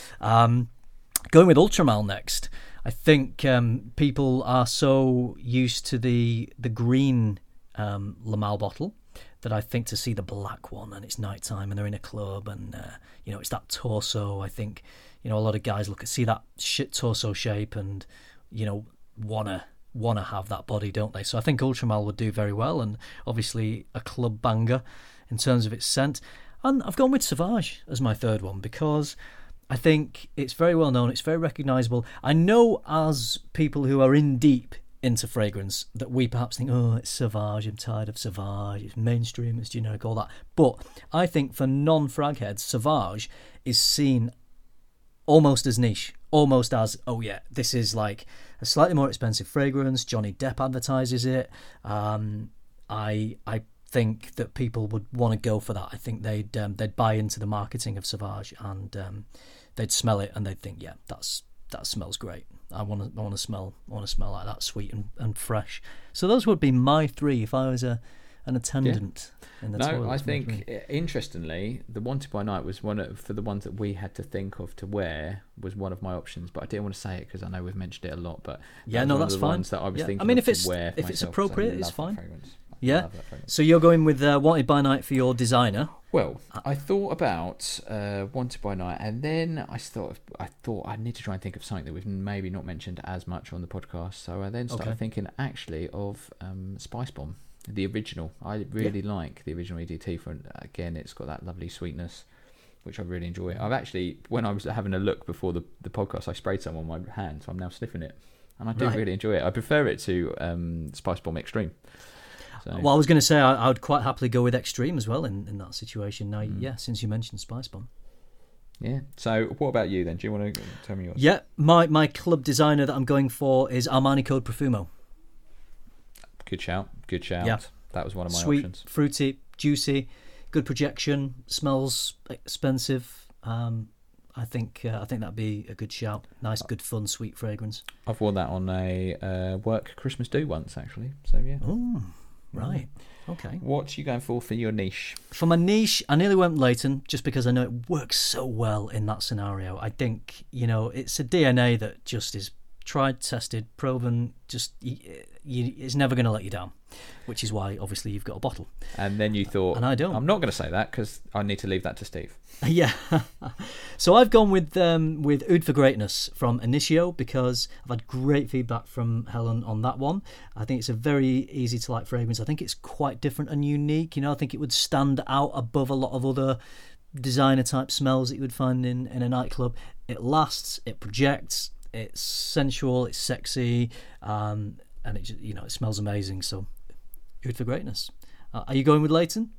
[SPEAKER 1] Um, going with Ultramal next. I think um, people are so used to the the green um, Lamal bottle that I think to see the black one and it's nighttime and they're in a club and uh, you know, it's that torso. I think, you know, a lot of guys look at see that shit torso shape and, you know, wanna wanna have that body, don't they? So I think Ultramal would do very well, and obviously a club banger in terms of its scent. And I've gone with Sauvage as my third one because I think it's very well known, it's very recognisable. I know as people who are in deep into fragrance that we perhaps think, oh, it's Sauvage, I'm tired of Sauvage, it's mainstream, it's generic, all that. But I think for non-frag heads, Sauvage is seen almost as niche, almost as, oh yeah, this is like a slightly more expensive fragrance, Johnny Depp advertises it. Um, I I think that people would want to go for that. I think they'd um, they'd buy into the marketing of Sauvage, and um, they'd smell it and they'd think, yeah, that's that smells great. I want to I want to smell I want to smell like that, sweet and, and fresh. So those would be my three if I was a an attendant yeah. in the
[SPEAKER 2] no,
[SPEAKER 1] toilet.
[SPEAKER 2] I think interestingly, the Wanted by Night was one of, for the ones that we had to think of to wear was one of my options, but I didn't want to say it because I know we've mentioned it a lot. But
[SPEAKER 1] yeah,
[SPEAKER 2] that
[SPEAKER 1] no,
[SPEAKER 2] one
[SPEAKER 1] that's
[SPEAKER 2] of the
[SPEAKER 1] fine.
[SPEAKER 2] Ones that I was
[SPEAKER 1] yeah.
[SPEAKER 2] thinking
[SPEAKER 1] I mean,
[SPEAKER 2] of
[SPEAKER 1] if it's
[SPEAKER 2] to wear
[SPEAKER 1] if
[SPEAKER 2] myself,
[SPEAKER 1] it's appropriate, it's fine. Yeah.
[SPEAKER 2] So
[SPEAKER 1] you're going with uh, Wanted by Night for your designer.
[SPEAKER 2] Well, I thought about uh, Wanted by Night, and then I thought I thought I need to try and think of something that we've maybe not mentioned as much on the podcast. So I then started
[SPEAKER 1] okay.
[SPEAKER 2] thinking actually of um, Spice Bomb, the original. I really yeah. like the original E D T. For again, it's got that lovely sweetness, which I really enjoy. I've actually, when I was having a look before the, the podcast, I sprayed some on my hand, so I'm now sniffing it. and I do
[SPEAKER 1] Right.
[SPEAKER 2] really enjoy it. I prefer it to um, Spice Bomb Extreme. So,
[SPEAKER 1] Well, I was going to say I, I would quite happily go with Extreme as well in, in that situation. Now,
[SPEAKER 2] Mm.
[SPEAKER 1] yeah, since you mentioned Spice Bomb.
[SPEAKER 2] yeah. So what about you then? Do you want to tell me yours?
[SPEAKER 1] Yeah, my, my club designer that I'm going for is Armani Code Profumo.
[SPEAKER 2] Good shout. Good shout.
[SPEAKER 1] Yeah.
[SPEAKER 2] That was one of my
[SPEAKER 1] Sweet,
[SPEAKER 2] options.
[SPEAKER 1] fruity, juicy, good projection, smells expensive. Um, I think uh, I think that'd be a good shout. Nice, good, fun, sweet fragrance.
[SPEAKER 2] I've worn that on a uh, work Christmas do once, actually. So, yeah.
[SPEAKER 1] Oh, right. Okay.
[SPEAKER 2] What are you going for for your niche?
[SPEAKER 1] For my niche, I nearly went Leighton just because I know it works so well in that scenario. I think, you know, it's a D N A that just is tried, tested, proven, just you, you, it's never going to let you down, which is why, obviously, you've got a bottle.
[SPEAKER 2] And then you thought,
[SPEAKER 1] And I don't.
[SPEAKER 2] I'm not going to say that because I need to leave that to Steve.
[SPEAKER 1] Yeah. So I've gone with um, with Oud for Greatness from Initio because I've had great feedback from Helen on that one. I think it's a very easy to like fragrance. I think it's quite different and unique. You know, I think it would stand out above a lot of other designer type smells that you would find in, in a nightclub. It lasts, it projects, it's sensual, it's sexy, um, and it just, you know, it smells amazing. So Oud for Greatness. Uh, are you going with Leighton?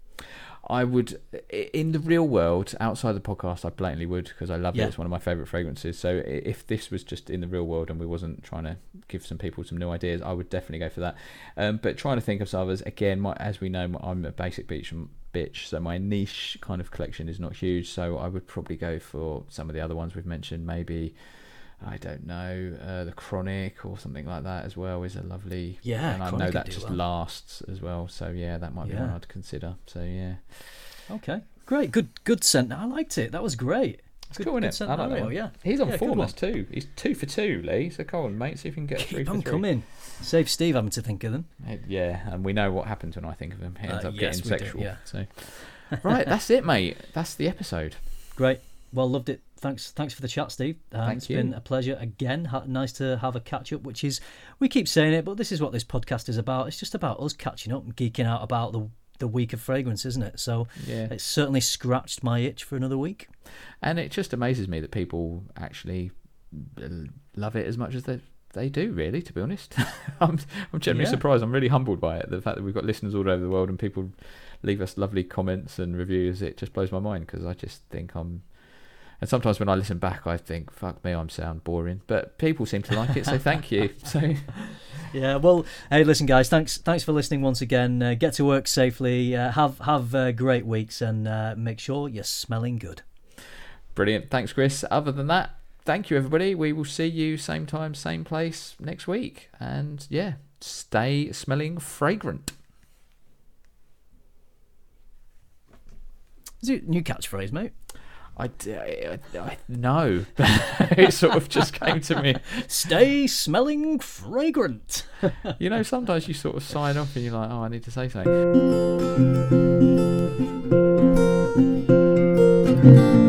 [SPEAKER 2] I would, in the real world, outside the podcast, I blatantly would because I love
[SPEAKER 1] Yeah.
[SPEAKER 2] it. It's one of my favourite fragrances. So i- if this was just in the real world and we wasn't trying to give some people some new ideas, I would definitely go for that. Um, but trying to think of some others, again, my, as we know, I'm a basic bitch, bitch, so my niche kind of collection is not huge. So I would probably go for some of the other ones we've mentioned. Maybe, I don't know, uh, the Chronic or something like that as well is a lovely.
[SPEAKER 1] Yeah,
[SPEAKER 2] and I
[SPEAKER 1] Chronic
[SPEAKER 2] know
[SPEAKER 1] would
[SPEAKER 2] that
[SPEAKER 1] do
[SPEAKER 2] just
[SPEAKER 1] well.
[SPEAKER 2] lasts as well. So yeah, that might be
[SPEAKER 1] Yeah.
[SPEAKER 2] one I'd consider. So yeah.
[SPEAKER 1] Okay, great, good, good scent. I liked it. That was great.
[SPEAKER 2] It's
[SPEAKER 1] Good-
[SPEAKER 2] cool,
[SPEAKER 1] good
[SPEAKER 2] isn't it?
[SPEAKER 1] scent
[SPEAKER 2] I like
[SPEAKER 1] Mario,
[SPEAKER 2] that.
[SPEAKER 1] yeah.
[SPEAKER 2] He's on
[SPEAKER 1] Yeah, good
[SPEAKER 2] form,
[SPEAKER 1] one.
[SPEAKER 2] that's two. He's two for two, Lee. So come on, mate, see if you can get three
[SPEAKER 1] Keep
[SPEAKER 2] for
[SPEAKER 1] them
[SPEAKER 2] three.
[SPEAKER 1] coming. Save Steve having to think of them.
[SPEAKER 2] Uh, Yeah, and we know what happens when I think of him. He ends
[SPEAKER 1] Uh,
[SPEAKER 2] up
[SPEAKER 1] yes,
[SPEAKER 2] getting
[SPEAKER 1] we do,
[SPEAKER 2] sexual.
[SPEAKER 1] yeah.
[SPEAKER 2] So, right, that's it, mate. That's the episode.
[SPEAKER 1] Great. Well, loved it. Thanks, thanks for the chat, Steve. Um,
[SPEAKER 2] Thank
[SPEAKER 1] it's
[SPEAKER 2] you.
[SPEAKER 1] been a pleasure again. Ha- nice to have a catch up. Which is, we keep saying it, but this is what this podcast is about. It's just about us catching up and geeking out about the the week of fragrance, isn't it? So
[SPEAKER 2] Yeah.
[SPEAKER 1] it's certainly scratched my itch for another week.
[SPEAKER 2] And it just amazes me that people actually uh, love it as much as they they do, really, to be honest. I'm, I'm generally
[SPEAKER 1] Yeah.
[SPEAKER 2] surprised. I'm really humbled by it. The fact that we've got listeners all over the world and people leave us lovely comments and reviews, it just blows my mind because I just think I'm... And sometimes when I listen back, I think, fuck me, I'm sound boring. But people seem to like it, so thank you. So
[SPEAKER 1] Yeah, well, hey, listen, guys, thanks, thanks for listening once again. Uh, get to work safely. Uh, have have uh, great weeks, and uh, make sure you're smelling good.
[SPEAKER 2] brilliant. Thanks, Chris. Other than that, thank you, everybody. We will see you same time, same place next week. And yeah, stay smelling fragrant.
[SPEAKER 1] Is it a new catchphrase, mate?
[SPEAKER 2] I, d- I, I no, it sort of just came to me.
[SPEAKER 1] Stay smelling fragrant.
[SPEAKER 2] You know, sometimes you sort of sign off and you're like, oh, I need to say something.